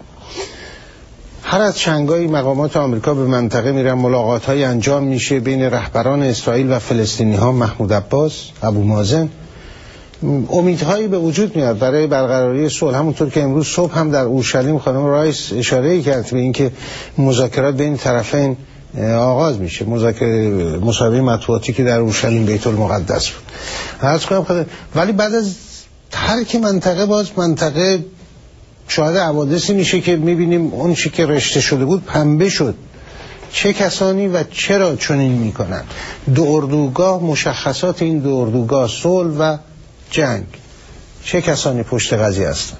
هر از چندگاهی مقامات آمریکا به منطقه میرن، ملاقات‌های انجام میشه بین رهبران اسرائیل و فلسطینی‌ها، محمود عباس، ابو مازن. امیدهایی به وجود میاد برای برقراری صلح، همونطور که امروز صبح هم در اورشلیم خانم رایس اشاره کرد به اینکه مذاکرات بین طرفین آغاز میشه، مصاحبه مطبوعاتی که در اورشلیم بیت المقدس بود. عرض کنم ولی بعد از ترک منطقه باز منطقه شاهد حوادثی میشه که میبینیم اون چی که رشته شده بود پنبه شد. چه کسانی و چرا چنین میکنن؟ دو اردوگاه، مشخصات این دو اردوگاه، صلح و جنگ، چه کسانی پشت قضیه هستند؟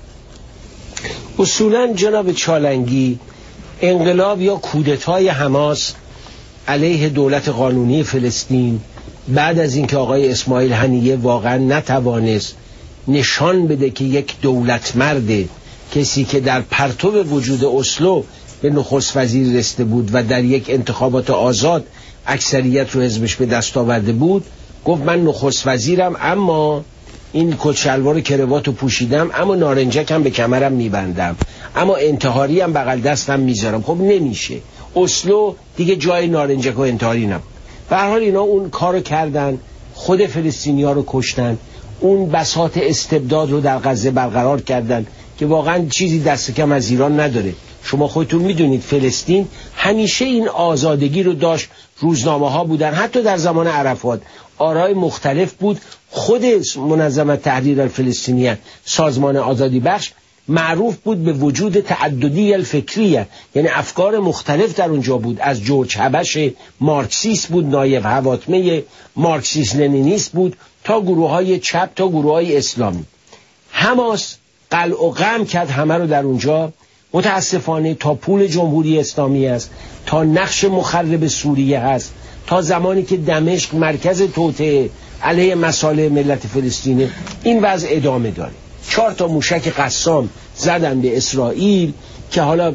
اصولا جناب چالنگی، انقلاب یا کودتای حماس علیه دولت قانونی فلسطین بعد از اینکه آقای اسماعیل هنیه واقعا نتوانست نشان بده که یک دولت مرده، کسی که در پرتو وجود اسلو به نخست وزیر رسیده بود و در یک انتخابات آزاد اکثریت رو حزبش به دست آورده بود، گفت من نخست وزیرم اما این کت شلوار کروات رو پوشیدم، اما نارنجکم به کمرم میبندم، اما انتحاری هم بغل دستم میذارم. خب نمیشه. اسلو دیگه جای نارنجک و انتحاری نبود. به هر حال اینا اون کارو کردن، خود فلسطینی‌ها رو کشتن، اون بساط استبداد رو در غزه برقرار کردن که واقعا چیزی دست کم از ایران نداره. شما خودتون میدونید فلسطین همیشه این آزادگی رو داشت، روزنامه ها بودن، حتی در زمان عرفات آرای مختلف بود. خود منظمه تحریر الفلسطینیه، سازمان آزادی بخش، معروف بود به وجود تعددی الفکریه، یعنی افکار مختلف در اونجا بود. از جورج حبش مارکسیست بود، نایب حواتمه مارکسیست لنینیست بود، تا گروه های چپ تا گروه های اسلامی. حماس قلع و قم کرد همه رو در اونجا. متاسفانه تا پول جمهوری اسلامی است، تا نقش مخرب سوریه هست، تا زمانی که دمشق مرکز توطئه علیه مصالح ملت فلسطینه، این وضع ادامه داره. 4 تا موشک قسام زدن به اسرائیل که حالا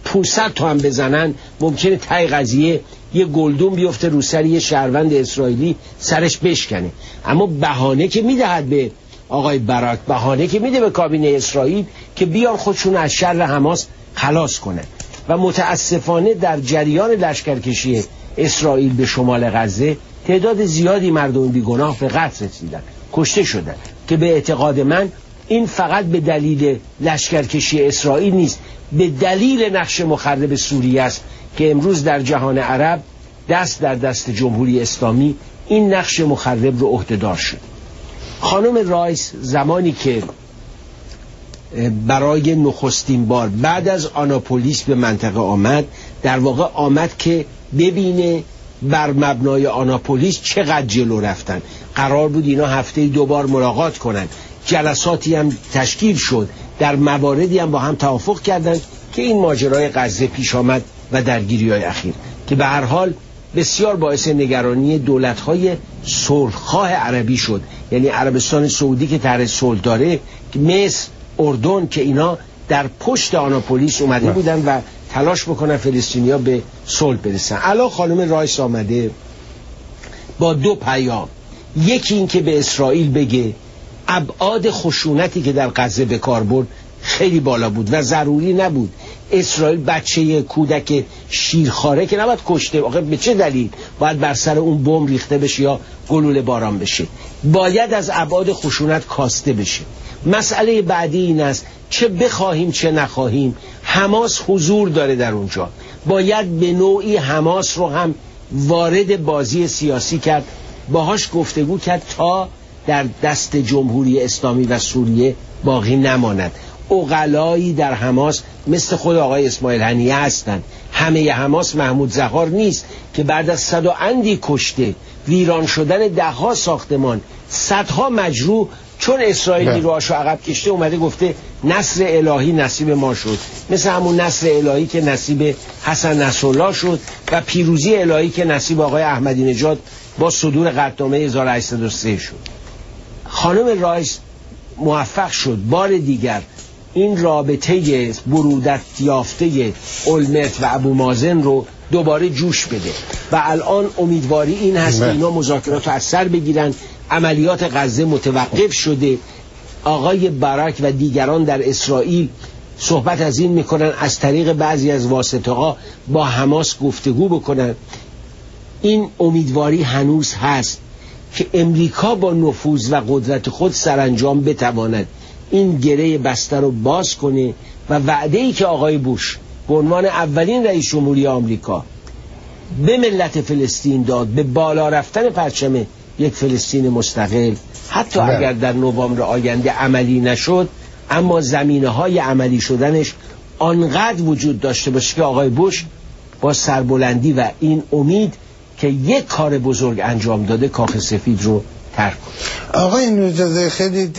500 تا هم بزنن ممکنه تای قضیه یه گلدون بیفته رو سر یه شهروند اسرائیلی سرش بشکنه. اما بهانه که میدهد به آقای باراک، بهانه که میده به کابینه اسرائیل که بیان خودشون از شر حماس خلاص کنن و متاسفانه در جریان لشکرکشی اسرائیل به شمال غزه تعداد زیادی مردم بیگناه به قتل رسیدن، کشته شدن، که به اعتقاد من این فقط به دلیل لشکرکشی اسرائیل نیست، به دلیل نقش مخرب سوریه است که امروز در جهان عرب دست در دست جمهوری اسلامی این نقش مخرب رو عهدهدار شد. خانم رایس زمانی که برای نخستین بار بعد از آناپولیس به منطقه آمد، در واقع آمد که ببینه بر مبنای آناپولیس چقدر جلو رفتن. قرار بود اینا هفته 2 بار ملاقات کنن، جلساتی هم تشکیل شد، در مواردی هم با هم توافق کردند که این ماجرای غزه پیش آمد و درگیری‌های اخیر که به هر حال بسیار باعث نگرانی دولت‌های صلح‌خواه عربی شد. یعنی عربستان سعودی که طرح صلح داره، مصر، اردن، که اینا در پشت آناپولیس اومده بودن و تلاش بکنن فلسطینیا به صلح برسن. الان خانم رایس آمده با 2 پیام. یکی این که به اسرائیل بگه ابعاد خشونتی که در غزه به کار برد خیلی بالا بود و ضروری نبود اسرائیل بچه کودک شیرخواره که نباید کشته. آخه به چه دلیل باید بر سر اون بمب ریخته بشه یا گلوله باران بشه؟ باید از ابعاد خشونت کاسته بشه. مسئله بعدی این است چه بخواهیم چه نخواهیم حماس حضور داره در اونجا. باید به نوعی حماس رو هم وارد بازی سیاسی کرد، باهاش گفتگو کرد تا در دست جمهوری اسلامی و سوریه باقی نماند. عقلایی در حماس مثل خود آقای اسماعیل هنیه هستند. همه حماس محمود زهار نیست که بعد از 100 و اندی کشته، ویران شدن 10 ساختمان، 100 مجروح، چون اسرائیل نیروهاشو عقب کشته اومده گفته نصر الهی نصیب ما شد، مثل همون نصر الهی که نصیب حسن نصرالله شد و پیروزی الهی که نصیب آقای احمدی نژاد با صدور قطعنامه 1803 شد. خانم رایس موفق شد بار دیگر این رابطه برودت یافته اولمرت و ابو مازن رو دوباره جوش بده و الان امیدواری این هست که اینا مذاکرات رو از سر بگیرن. عملیات غزه متوقف شده. آقای باراک و دیگران در اسرائیل صحبت از این میکنن از طریق بعضی از واسطه ها با حماس گفتگو بکنن. این امیدواری هنوز هست که امریکا با نفوذ و قدرت خود سرانجام بتواند این گره بسته رو باز کنه و وعده‌ای که آقای بوش به عنوان اولین رئیس جمهوری آمریکا به ملت فلسطین داد، به بالا رفتن پرچم یک فلسطین مستقل، حتی اگر در نوامبر آینده عملی نشد اما زمینه‌های عملی شدنش آنقدر وجود داشته باشه که آقای بوش با سربلندی و این امید که یک کار بزرگ انجام داده کاخ سفید رو ترک کنه. آقای اجازه خیلی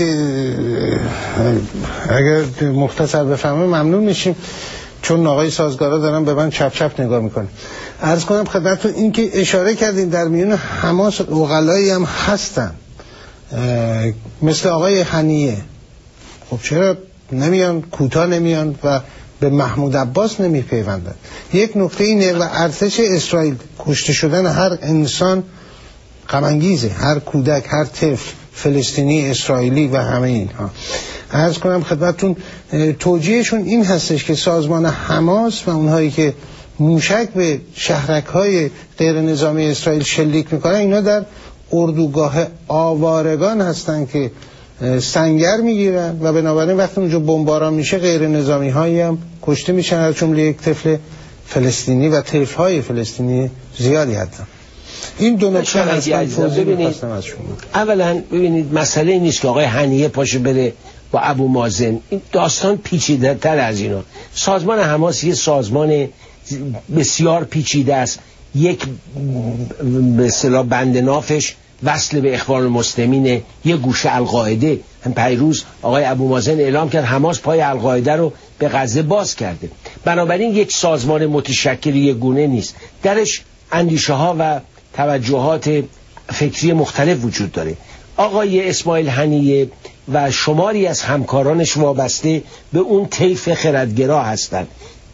اگر مختصر بفهمه ممنون میشیم، چون آقای سازگارا دارن به من چپ چپ نگاه میکنه. عرض کنم خدمتتون این که اشاره کردین در میون حماس عقلایی هم هستن مثل آقای هنیه. خب چرا نمیان کوتاه نمیان و به محمود عباس نمیپیوندن؟ یک نکته اینه و ارتش اسرائیل کشته شدن هر انسان غم انگیزه، هر کودک، هر طفل فلسطینی، اسرائیلی و همه اینها. عرض کنم خدمتتون توجیهشون این هستش که سازمان حماس و اونهایی که موشک به شهرک‌های غیر نظامی اسرائیل شلیک میکنن اینا در اردوگاه آوارگان هستن که سنگر میگیرن و بنابراین وقتی اونجا بمباران میشه غیر نظامی هایی هم کشته میشن، از جمله یک طفل فلسطینی و طفل‌های فلسطینی زیادی هستن. این دو نکته اصلا توضیح می‌خواستم از شما. اولا ببینید مسئله نیست که آقای هنیه پاشه بره با ابو مازن، این داستان پیچیده تر از اینا. سازمان حماس یه سازمان بسیار پیچیده است. یک به اصطلاح بند نافش وصل به اخوان المسلمین، یه گوشه القاعده. هم پیروز آقای ابو مازن اعلام کرد حماس پای القاعده رو به غزه باز کرده. بنابراین یک سازمان متشکل یک گونه نیست، درش اندیشه ها و توجهات فکری مختلف وجود داره. آقای اسماعیل هنیه و شماری از همکارانش وابسته به اون طیف خردگرا هستند.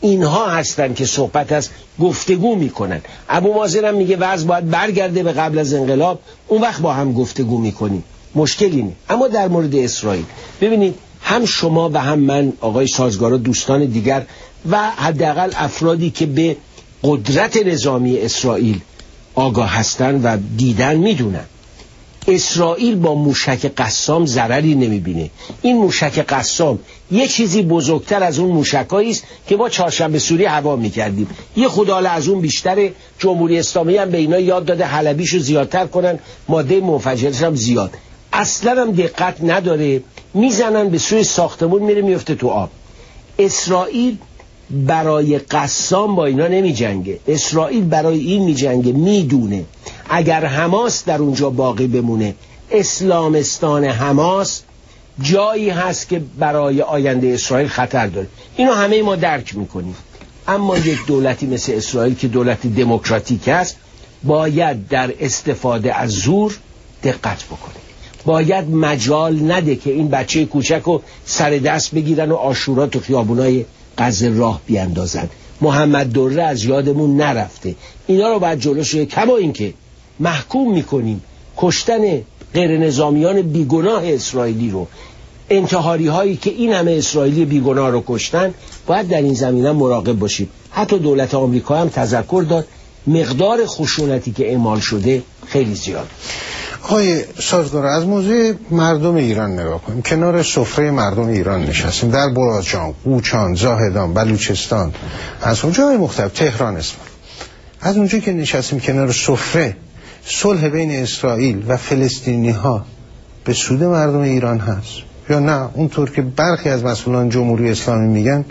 اینها هستن که صحبت از گفتگو میکنن. ابو مازن هم میگه وضع باید برگرده به قبل از انقلاب، اون وقت با هم گفتگو میکنیم، مشکلی اینه. اما در مورد اسرائیل ببینید، هم شما و هم من، آقای سازگارا، دوستان دیگر و حداقل افرادی که به قدرت نظامی اسرائیل آگاه هستن و دیدن میدونن اسرائیل با موشک قسام ضرری نمیبینه. این موشک قسام یه چیزی بزرگتر از اون موشکایی است که ما چهارشنبه سوری هوا میکردیم. یه خداله از اون بیشتره. جمهوری اسلامی هم به اینا یاد داده حلبیشو زیادتر کنن، ماده منفجرش هم زیاد. اصلا هم دقت نداره، میزنن به سوی ساختمون، میره میفته تو آب. اسرائیل برای قسام با اینا نمی جنگه. اسرائیل برای این می جنگه، میدونه اگر حماس در اونجا باقی بمونه، اسلامستان حماس جایی هست که برای آینده اسرائیل خطر داره. اینو همه ما درک میکنیم. اما یک دولتی مثل اسرائیل که دولت دموکراتیک است، باید در استفاده از زور دقت بکنه. باید مجال نده که این بچه کوچک رو سر دست بگیرن و عاشورا تو خیابونای غزه راه بیاندازن. محمد دوره از یادمون نرفته. اینا رو باید جلوش، کما اینکه محکوم میکنیم کشتن غیر نظامیان بیگناه اسرائیلی رو، انتحاری هایی که این همه اسرائیلی بیگناه رو کشتن، باید در این زمینه مراقب باشیم. حتی دولت آمریکا هم تذکر داد مقدار خشونتی که اعمال شده خیلی زیاد. آقای سازگار، از موضوع مردم ایران نگاه کنیم. کنار سفره مردم ایران نشستیم، در برازجان، قوچان، زاهدان، بلوچستان، از اونجای مختلف، تهران، اصفهان. از اونجا که نشستیم کنار سفره، صلح بین اسرائیل و فلسطینی ها به سود مردم ایران هست یا نه اونطور که برخی از مسئولان جمهوری اسلامی میگن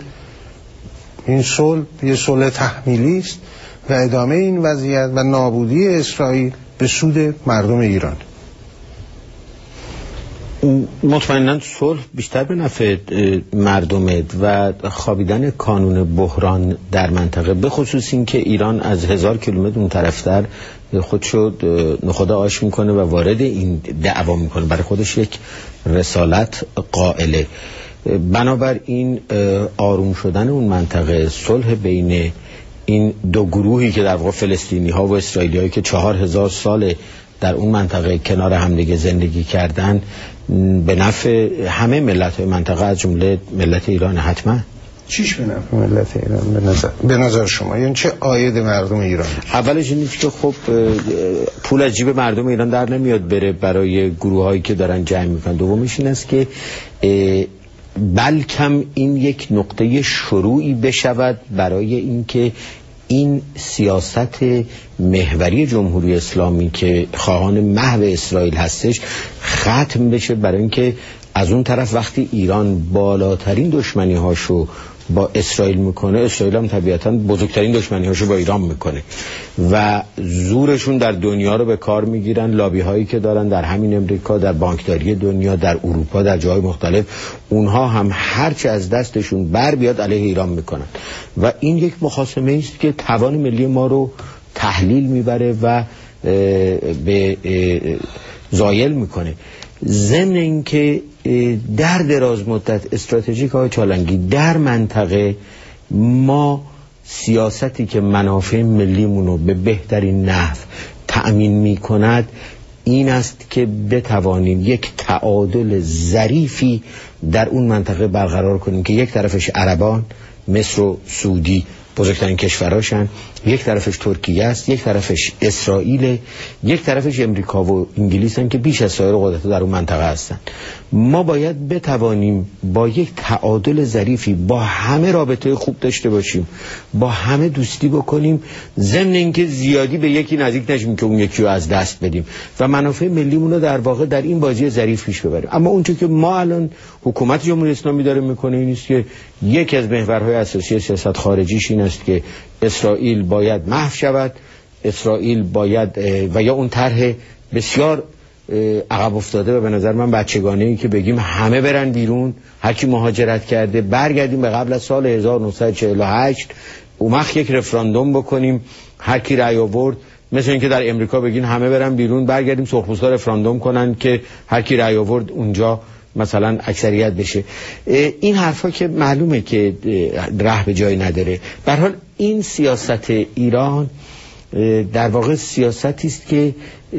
این صلح یه صلح تحمیلی است و ادامه این وضعیت و نابودی اسرائیل به سود مردم ایران؟ مطمئناً صلح بیشتر به نفع مردمه و خوابیدن کانون بحران در منطقه، به خصوص این که ایران از 1000 کیلومتر اون طرفتر خودشو نخودا آش میکنه و وارد این دعوا میکنه، برای خودش یک رسالت قائله. بنابراین آروم شدن اون منطقه، صلح بین این دو گروهی که در واقع فلسطینی ها و اسرائیلی هایی که 4000 سال در اون منطقه کنار همدیگه زندگی کردن، به نفع همه ملت های منطقه از جمله ملت ایران. حتما. چیش به نفع ملت ایران به نظر شما؟ یعنی چه عاید مردم ایران؟ اولش این که خب پول از جیب مردم ایران در نمیاد بره برای گروه هایی که دارن جنگ میکنن. دومش این است که بلکم این یک نقطه شروعی بشود برای اینکه این سیاست محوری جمهوری اسلامی که خواهان محو اسرائیل هستش ختم بشه، برای اینکه از اون طرف وقتی ایران بالاترین دشمنی هاشو با اسرائیل میکنه، اسرائیل هم طبیعتاً بزرگترین دشمنی هاشو با ایران میکنه و زورشون در دنیا رو به کار میگیرن. لابی هایی که دارن در همین امریکا، در بانکداری دنیا، در اروپا، در جاهای مختلف، اونها هم هرچی از دستشون بر بیاد علیه ایران میکنن و این یک مخاصمه است که توان ملی ما رو تحلیل میبره و به زایل میکنه. ضمن اینکه در دراز مدت استراتژیک های چالنگی در منطقه ما سیاستی که منافع ملیمون رو به بهترین نحو تأمین می کند این است که بتوانیم یک تعادل ظریفی در اون منطقه برقرار کنیم که یک طرفش عربان، مصر و سعودی بزرگترین کشوراشن، یک طرفش ترکیه است، یک طرفش اسرائیل، یک طرفش امریکا و انگلیس هستن که بیش از سایر قدرت‌ها در اون منطقه هستن. ما باید بتوانیم با یک تعادل ظریفی با همه رابطه خوب داشته باشیم، با همه دوستی بکنیم، ضمن اینکه زیادی به یکی نزدیک نشیم که اون یکی رو از دست بدیم و منافع ملیمون رو در واقع در این بازی ظریف پیش ببریم. اما اونچه که ما الان حکومت جمهوری اسلامی داره میکنه این است که یک از محورهای اساسی سیاست خارجیش این است که اسرائیل باید محو شود، اسرائیل باید و یا اون طرح بسیار عقب افتاده و به نظر من بچگانه‌ای که بگیم همه برن بیرون، هر کی مهاجرت کرده برگردیم به قبل از سال 1948، اون وقت یک رفراندوم بکنیم، هر کی رأی آورد، مثل اینکه در امریکا بگین همه برن بیرون، برگردیم سرخپوستا رفراندوم کنن که هر کی رأی آورد اونجا مثلا اکثریت بشه. این حرفا که معلومه که ره به جایی نداره. به هر حال این سیاست ایران در واقع سیاستی است که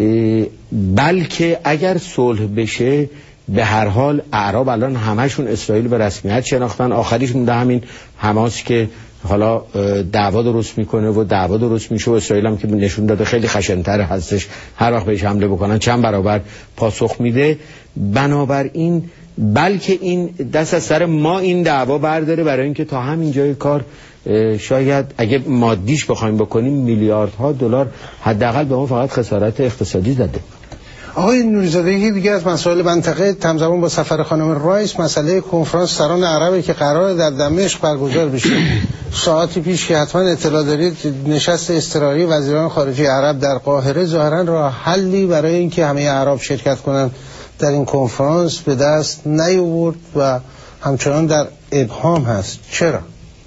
بلکه اگر صلح بشه به هر حال اعراب الان همشون اسرائیل به رسمیت شناختن، آخریش مونده همین حماس که حالا دعوا درست میکنه و دعوا درست میشه و اسرائیل هم که نشون داده خیلی خشن‌تر هستش، هر وقت بهش حمله بکنن چند برابر پاسخ میده. بنابراین بلکه این دست از سر ما این دعوا برداره، برای اینکه تا همین جای کار شاید اگه مادیش بخوایم بکنیم میلیاردها دلار حداقل به ما فقط خسارت اقتصادی زده. آقای نوری‌زاده، یکی دیگه از مسائل منطقه همزمان با سفر خانم رایس مسئله کنفرانس سران عربی که قرار در دمشق برگزار بشه. ساعتی پیش که حتما اطلاع دارید نشست اضطراری وزیران خارجه عرب در قاهره ظاهرا راه حلی برای اینکه همه اعراب شرکت کنند در این کنفرانس به دست نیاورد و همچنان در ابهام هست. چرا؟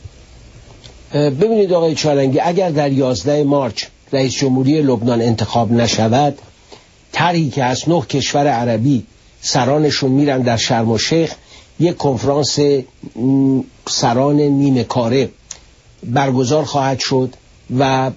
ببینید آقای چالنگی، اگر در 11 مارس رئیس جمهوری لبنان انتخاب نشود، طرحی که از 9 کشور عربی سرانشون میرن در شرم الشیخ یک کنفرانس سران نیمه کاره برگزار خواهد شد و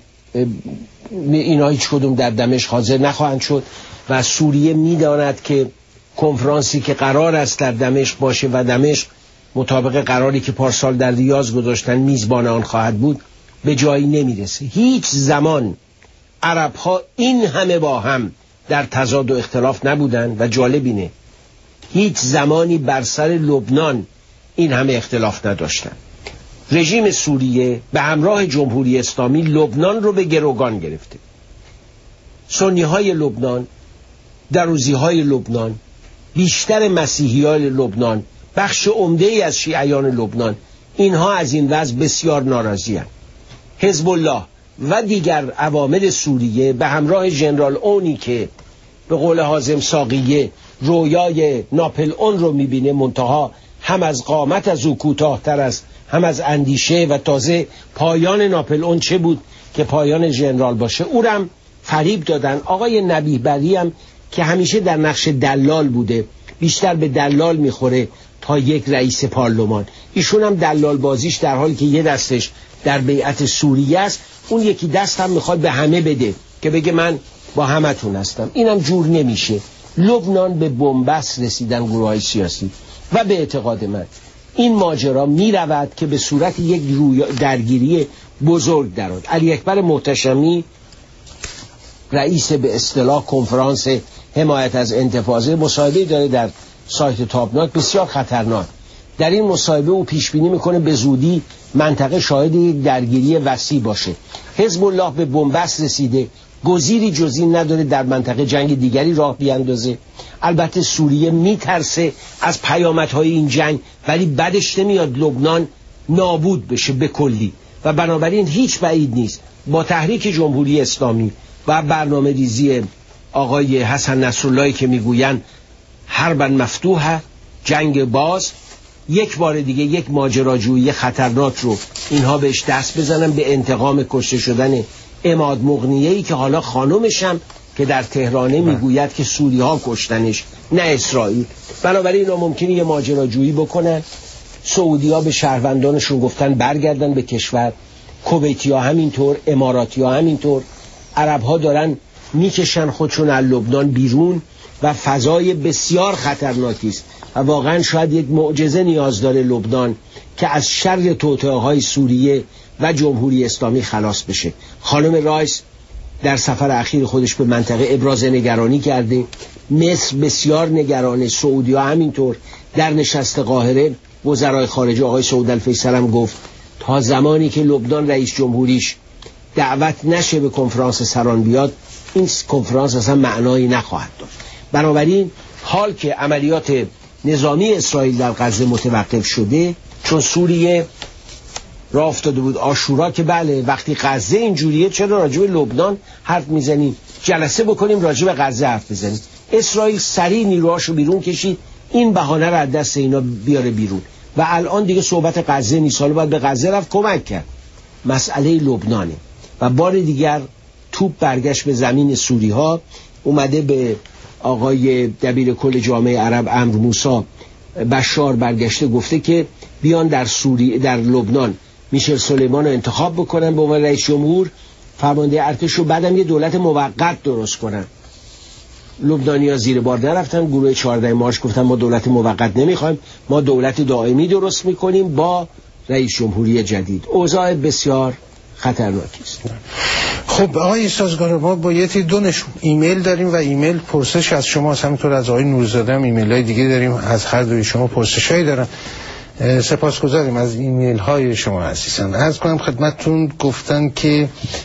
اینا هیچ کدوم در دمشق حاضر نخواهند شد و سوریه میداند که کنفرانسی که قرار است در دمشق باشه و دمشق مطابق قراری که پارسال در ریاض گذاشتن میزبان آن خواهد بود به جایی نمیرسه. هیچ زمان عرب ها این همه با هم در تضاد و اختلاف نبودن و جالب اینه هیچ زمانی بر سر لبنان این همه اختلاف نداشتن. رژیم سوریه به همراه جمهوری اسلامی لبنان رو به گروگان گرفته. سنی های لبنان، دروزی های لبنان، بیشتر مسیحی های لبنان، بخش عمده ای از شیعیان لبنان، اینها از این وضع بسیار ناراضی هستند. حزب الله و دیگر عوامل سوریه به همراه ژنرال اونی که به قول حازم ساقیه رویای ناپلئون رو میبینه، منتها هم از قامت از او کوتاه‌تر است، هم از اندیشه، و تازه پایان ناپلئون چه بود که پایان ژنرال باشه، او هم فریب دادن. آقای نبیه بری هم که همیشه در نقش دلال بوده، بیشتر به دلال میخوره تا یک رئیس پارلمان. ایشون هم دلال بازیش در حالی که یه دستش در بیعت سوریه است، اون یکی دست هم میخواد به همه بده که بگه من با همتون هستم. اینم جور نمیشه. لبنان به بنبست رسیدن گروه‌های سیاسی و به اعتقاد من این ماجرا میرود که به صورت یک درگیری بزرگ درآید. علی اکبر محتشمی رئیس به اصطلاح کنفرانس حمایت از انتفاضه مصاحبه داره در سایت تابناک بسیار خطرناک. در این مصاحبه او پیش بینی میکنه به زودی منطقه شاهد یک درگیری وسیع باشه. حزب الله به بنبست رسیده، گزیری جز این نداره در منطقه جنگ دیگری راه بیاندازه. البته سوریه میترسه از پیامدهای این جنگ، ولی بدش نمیاد لبنان نابود بشه به کلی، و بنابراین هیچ بعید نیست با تحریک جمهوری اسلامی و برنامه ریزی آقای حسن نصراللهی که میگوین حرب مفتوحه، جنگ باز، یک بار دیگه یک ماجراجویی خطرناک رو اینها بهش دست بزنن به انتقام کشته شدن عماد مغنیه‌ای که حالا خانومشم که در تهرانه میگوید که سوری‌ها کشتنش نه اسرائیل. بنابراین اینا ممکنه یه ماجراجویی بکنن. سعودی‌ها به شهروندانشون گفتن برگردن به کشور، کویتی‌ها همینطور، اماراتی‌ها همینطور. عرب‌ها دارن میکشن خودشون از لبنان بیرون و فضای بسیار خطرناکی است و واقعا شاید یک معجزه نیاز داره لبنان که از شر توطئه‌های سوریه و جمهوری اسلامی خلاص بشه. خانم رایس در سفر اخیر خودش به منطقه ابراز نگرانی کرده، مصر بسیار نگرانه، سعودی‌ها همینطور. در نشست قاهره وزرای خارجه آقای سعود الفیصل هم گفت تا زمانی که لبنان رئیس جمهوریش دعوت نشه به کنفرانس سران بیاد، این کنفرانس اصلا معنایی نخواهد داشت. بنابراین حال که عملیات نظامی اسرائیل در غزه متوقف شده، چون سوریه راه افتاده بود عاشورا که بله وقتی غزه اینجوریه چرا راجع به لبنان حرف میزنیم، جلسه بکنیم راجع به غزه حرف بزنیم. اسرائیل سریع نیروهاشو بیرون کشید، این بهانه رو از دست اینا بیاره بیرون و الان دیگه صحبت غزه نیست، حالا باید به غزه رفت کمک کرد. مسئله لبنانه و بار دیگر توپ برگشت به زمین سوری‌ها. اومده به آقای دبیر کل جامعه عرب امر موسی بشار برگشته گفته که بیان در سوریه، در لبنان میشل سلیمان رو انتخاب بکنن به عنوان رئیس جمهور، فرمانده ارتش رو، بعدم یه دولت موقت درست کنن. لبنانی‌ها زیر بار نرفتن، گروه 14 مارس گفتن ما دولت موقت نمیخوایم، ما دولت دائمی درست میکنیم با رئیس جمهوری جدید. اوضاع بسیار خطرناکی است. خب آقای سازگار، ما بایدی دونش ایمیل داریم و ایمیل پرسش از شما، همینطور از آقای نورزاده هم ایمیل های دیگه داریم، از هر دوی شما پرسش هایی دارن. سپاسگزاریم از ایمیل های شما عزیزان. عرض کنم خدمتتون گفتن که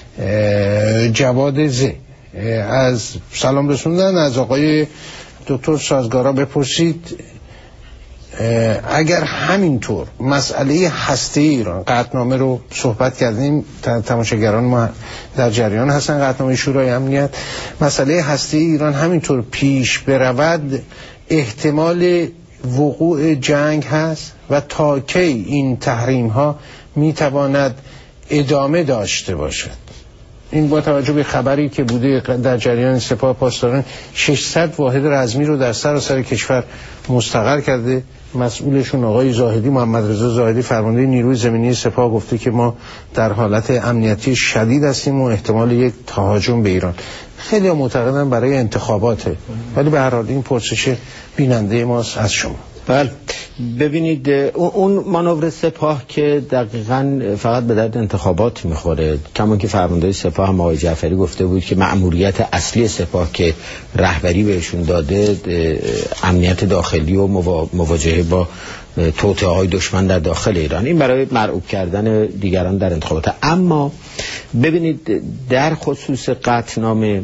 جواد ز از سلام رسوندن از آقای دکتر سازگارا بپرسید اگر همینطور مسئله هسته ایران، قطعنامه رو صحبت کردیم، تماشاگران ما در جریان هستن، قطعنامه شورای امنیت، مسئله هسته ایران همینطور پیش برود احتمال وقوع جنگ هست و تا کی این تحریم ها میتواند ادامه داشته باشد؟ این با توجه به خبری که بوده در جریان سپاه پاسداران 600 واحد رزمی رو در سراسر کشور مستقر کرده. مسئولشون آقای زاهدی، محمد رضا زاهدی، فرمانده نیروی زمینی سپاه، گفته که ما در حالت امنیتی شدید هستیم و احتمال یک تهاجم به ایران. خیلی معتقدن برای انتخاباته، ولی به هر حال این پرسش بیننده ماست از شما. بله، ببینید اون مانور سپاه که دقیقاً فقط به درد انتخابات میخوره. کما که فرمانده سپاه هم آقای جعفری گفته بود که مأموریت اصلی سپاه که رهبری بهشون داده امنیت داخلی و مواجهه با توطئه‌های دشمن در داخل ایران، این برای مرعوب کردن دیگران در انتخابات. اما ببینید در خصوص قطعنامه،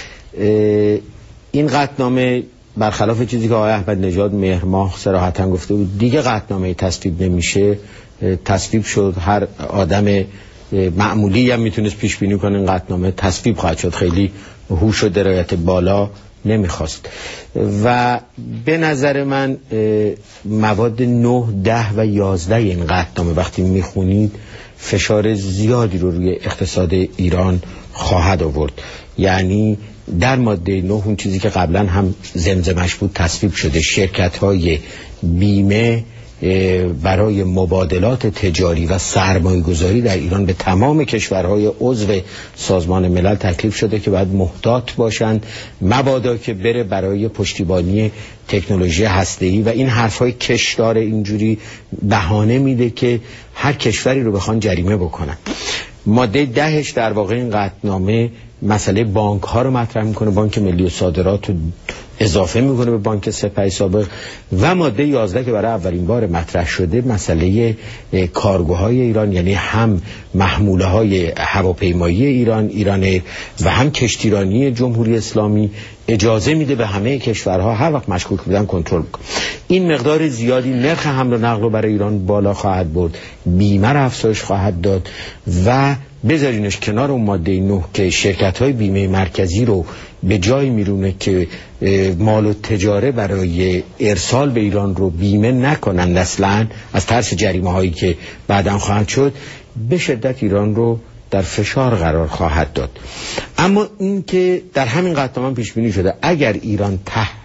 این قطعنامه برخلاف چیزی که آقای احمد نژاد مهر ماه صراحتاً گفته بود دیگه قطعنامه تصویب نمیشه، تصویب شد. هر آدم معمولی هم میتونست پیش بینی کنه این قطعنامه تصویب خواهد شد، خیلی هوش و درایت بالا نمیخواست. و به نظر من مواد 9، 10 و 11 این قطعنامه وقتی میخونید فشار زیادی رو روی اقتصاد ایران خواهد آورد. یعنی در ماده 9 اون چیزی که قبلا هم زمزمش بود تصویب شده، شرکت‌های بیمه برای مبادلات تجاری و سرمایه‌گذاری در ایران به تمام کشورهای عضو سازمان ملل تکلیف شده که باید محتاط باشند مبادا که بره برای پشتیبانی تکنولوژی هسته‌ای. و این حرفای کشدار اینجوری بهانه میده که هر کشوری رو بخوان جریمه بکنن. ماده 10 در واقع این قطعنامه مسئله بانک ها رو مطرح میکنه، بانک ملی و صادرات رو اضافه میکنه به بانک سپه سابق. و ماده 11 که برای اولین بار مطرح شده مسئله کارگوهای ایران، یعنی هم محموله های هواپیمایی ایران و هم کشتیرانی جمهوری اسلامی، اجازه میده به همه کشورها هر وقت مشکوک بودن کنترل کنه. این مقدار زیادی نرخ حمل و نقل رو برای ایران بالا خواهد برد، بیمه رو افزایش خواهد داد. و بذارینش کنار اون ماده 9 که شرکت‌های بیمه مرکزی رو به جای میرونه که مال و تجاره برای ارسال به ایران رو بیمه نکنند اصلا از ترس جریمه هایی که بعداً خواهد شد، به شدت ایران رو در فشار قرار خواهد داد. اما این که در همین قطعنامه پیش بینی شده اگر ایران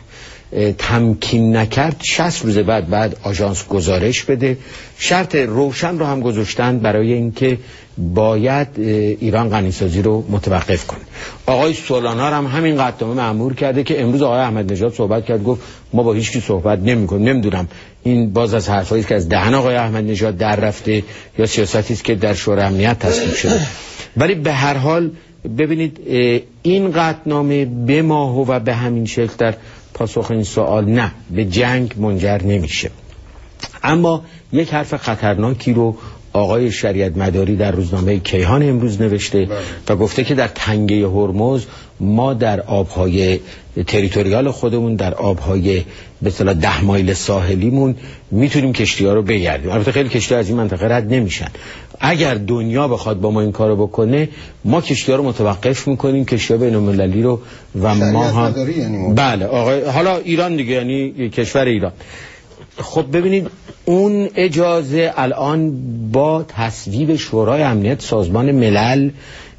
تمکین نکرد 60 روز بعد آژانس گزارش بده. شرط روشن رو هم گذاشتن برای اینکه باید ایران غنیسازی رو متوقف کنه. آقای سولانا هم همین قطعنامه مأمور کرده که امروز آقای احمد نژاد صحبت کرد، گفت ما با هیچ کی صحبت نمی‌کنیم. نمیدونم این باز از حرفایی است که از دهن آقای احمد نژاد در رفته یا سیاستی است که در شورای امنیت تصویب شده. ولی به هر حال ببینید این قطعنامه به ماهو و به همین شکل در پاسخ این سوال نه به جنگ منجر نمیشه. اما یک حرف خطرناکی رو آقای شریعت مداری در روزنامه کیهان امروز نوشته و گفته که در تنگه هرمز ما در آبهای تریتوریال خودمون، در آبهای به اصطلاح 10 مایل ساحلیمون میتونیم کشتی‌ها رو بگردیم. البته خیلی کشتی‌ها از این منطقه رد نمیشن. اگر دنیا بخواد با ما این کارو بکنه ما کشتی‌ها رو متوقف میکنیم، کشتی‌های بین‌المللی رو. و ما هم یعنی بله آقای حالا ایران دیگه، یعنی کشور ایران. خب ببینید اون اجازه الان با تصویب شورای امنیت سازمان ملل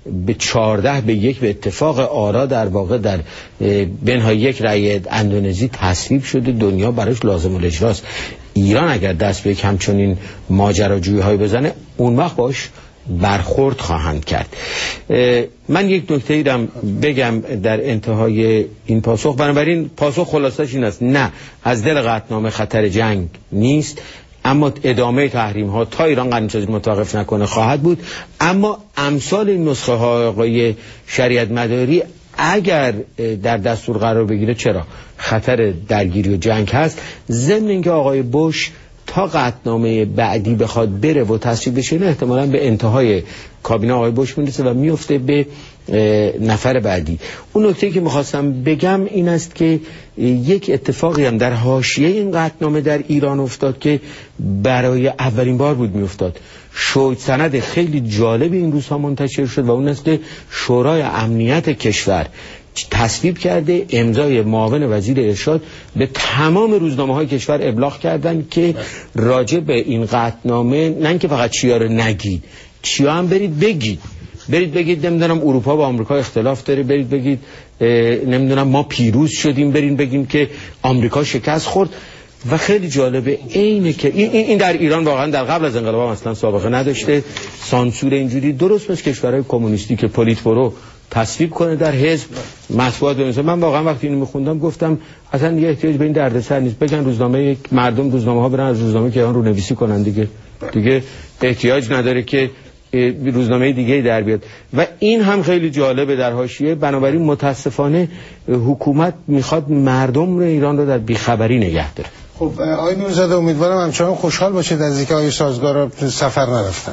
به 14-1 به اتفاق آرا در واقع در بنهای یک رأی اندونزی تصویب شده، دنیا براش لازم الاجراست. ایران اگر دست به یک همچنین ماجراجویی های بزنه اون وقت باش برخورد خواهند کرد. من یک نکته ای رو بگم در انتهای این پاسخ. بنابراین پاسخ خلاصش این است: نه، از دل قطعنامه خطر جنگ نیست، اما ادامه تحریم ها تا ایران قانون‌سازی متوقف نکنه خواهد بود. اما امثال این نسخه های شریعت مداری اگر در دستور قرار بگیره، چرا خطر درگیری و جنگ هست. ضمن اینکه آقای بوش تا قطعنامه بعدی بخواد بره و تصویب بشه، احتمالاً به انتهای کابینه آقای بوش میرسه و میفته به نفر بعدی. اون نکته که میخواستم بگم این است که یک اتفاقی هم در حاشیه این قطعنامه در ایران افتاد که برای اولین بار بود میافتاد. سند خیلی جالب این روزها منتشر شد و اون است که شورای امنیت کشور تصویب کرده، امضای معاون وزیر ارشاد به تمام روزنامه‌های کشور ابلاغ کردن که راجع به این قطعنامه نه اینکه فقط چیا رو نگید، چیا هم برید بگید نمیدونم اروپا با آمریکا اختلاف داره، برید بگید نمیدونم ما پیروز شدیم، برید بگیم که آمریکا شکست خورد. و خیلی جالبه اینه که این در ایران واقعا در قبل از انقلاب اصلا سابقه نداشته. سانسور اینجوری درست مثل کشورهای کمونیستی که پلیتبرو تصویب کنه در حزب مطبوعات بنویسه. من واقعا وقتی اینو میخوندم گفتم اصلا یه احتیاج به این دردسر نیست، بگن روزنامه مردم روزنامه ها برن از روزنامه که رو نویسی کنن دیگه احتیاج نداره که روزنامه دیگه در بیاد. و این هم خیلی جالبه در حاشیه. بنابراین متاسفانه حکومت میخواد مردم ایران رو در بیخبری نگه داره. خب آقای نوری‌زاده، امیدوارم همچنان خوشحال باشید از اینکه آقای سازگارا سفر نرفتن.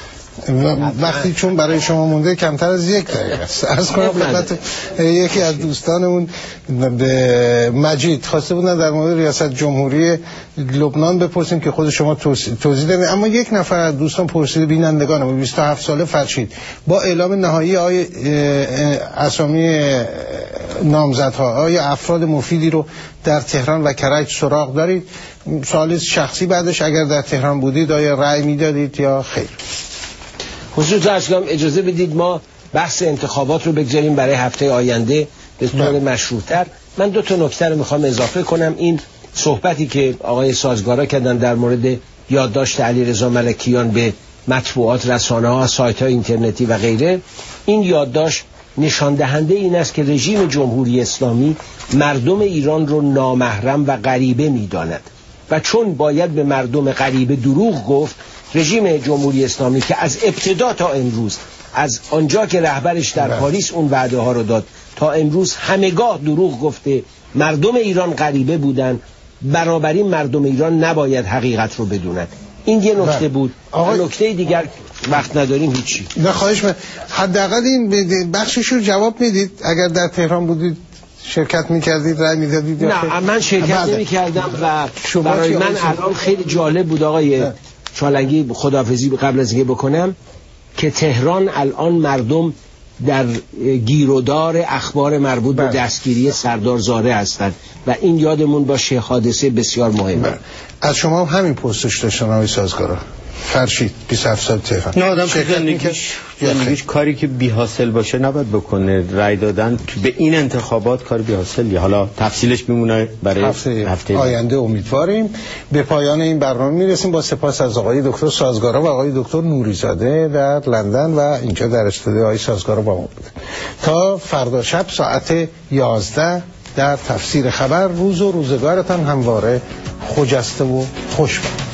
وقتی چون برای شما مونده کمتر از 1 دقیقه است. عرض کنم خدمت یکی از دوستانمون به مجید خواسته بودن در مورد ریاست جمهوری لبنان بپرسیم که خود شما توضیح بدید. اما یک نفر از دوستان پرسید، بینندگانم 27 ساله فرشید، با اعلام نهایی اسامی نامزدها آیا افراد مفیدی رو در تهران و کرج سراغ دارید؟ سوال شخصی بعدش، اگر در تهران بودید آیا رأی میدادید یا خیر؟ حضور ارشدم اجازه بدید ما بحث انتخابات رو بگذاریم برای هفته آینده به طور مشروط‌تر. من 2 نکته رو میخوام اضافه کنم. این صحبتی که آقای سازگارا کردن در مورد یادداشت علیرضا ملکیان به مطبوعات، رسانه‌ها، سایت‌های اینترنتی و غیره، این یادداشت نشان دهنده این است که رژیم جمهوری اسلامی مردم ایران رو نامحرم و غریبه می‌داند و چون باید به مردم غریبه دروغ گفت، رژیم جمهوری اسلامی که از ابتدا تا امروز، از آنجا که رهبرش در پاریس اون وعده ها رو داد تا امروز همگاه دروغ گفته، مردم ایران غریبه بودن، بنابراین مردم ایران نباید حقیقت رو بدونن. این یه نکته بود. نکته دیگر وقت نداریم هیچی. نه خواهش من حداقل این بخشش رو جواب میدید. اگر در تهران بودید شرکت میکردید، رای میدادید؟ نه من شرکت نمیکردم و برای من الان خیلی جالب بود آقای چالنگی، خداحافظی قبل از اینکه بکنم، که تهران الان مردم در گیرودار اخبار مربوط به دستگیری سردار زاره هستند و این یادمون باشه، حادثه بسیار مهمه. از شما هم همین پرسش داشتن آقای سازگارا. فرشید 27 سال تهران. نه آدم زندگیش کاری که بی حاصل باشه نباید بکنه. رای دادن به این انتخابات کار بی حاصلیه. حالا تفصیلش میمونه برای هفته آینده. امیدواریم. به پایان این برنامه میرسیم با سپاس از آقای دکتر سازگارا و آقای دکتر نوری‌زاده در لندن و اینجا در استودیو آقای سازگارا با ما بود. تا فردا شب ساعت 11 در تفسیر خبر. روز و روزگارتان همواره خجسته و خوشبخت.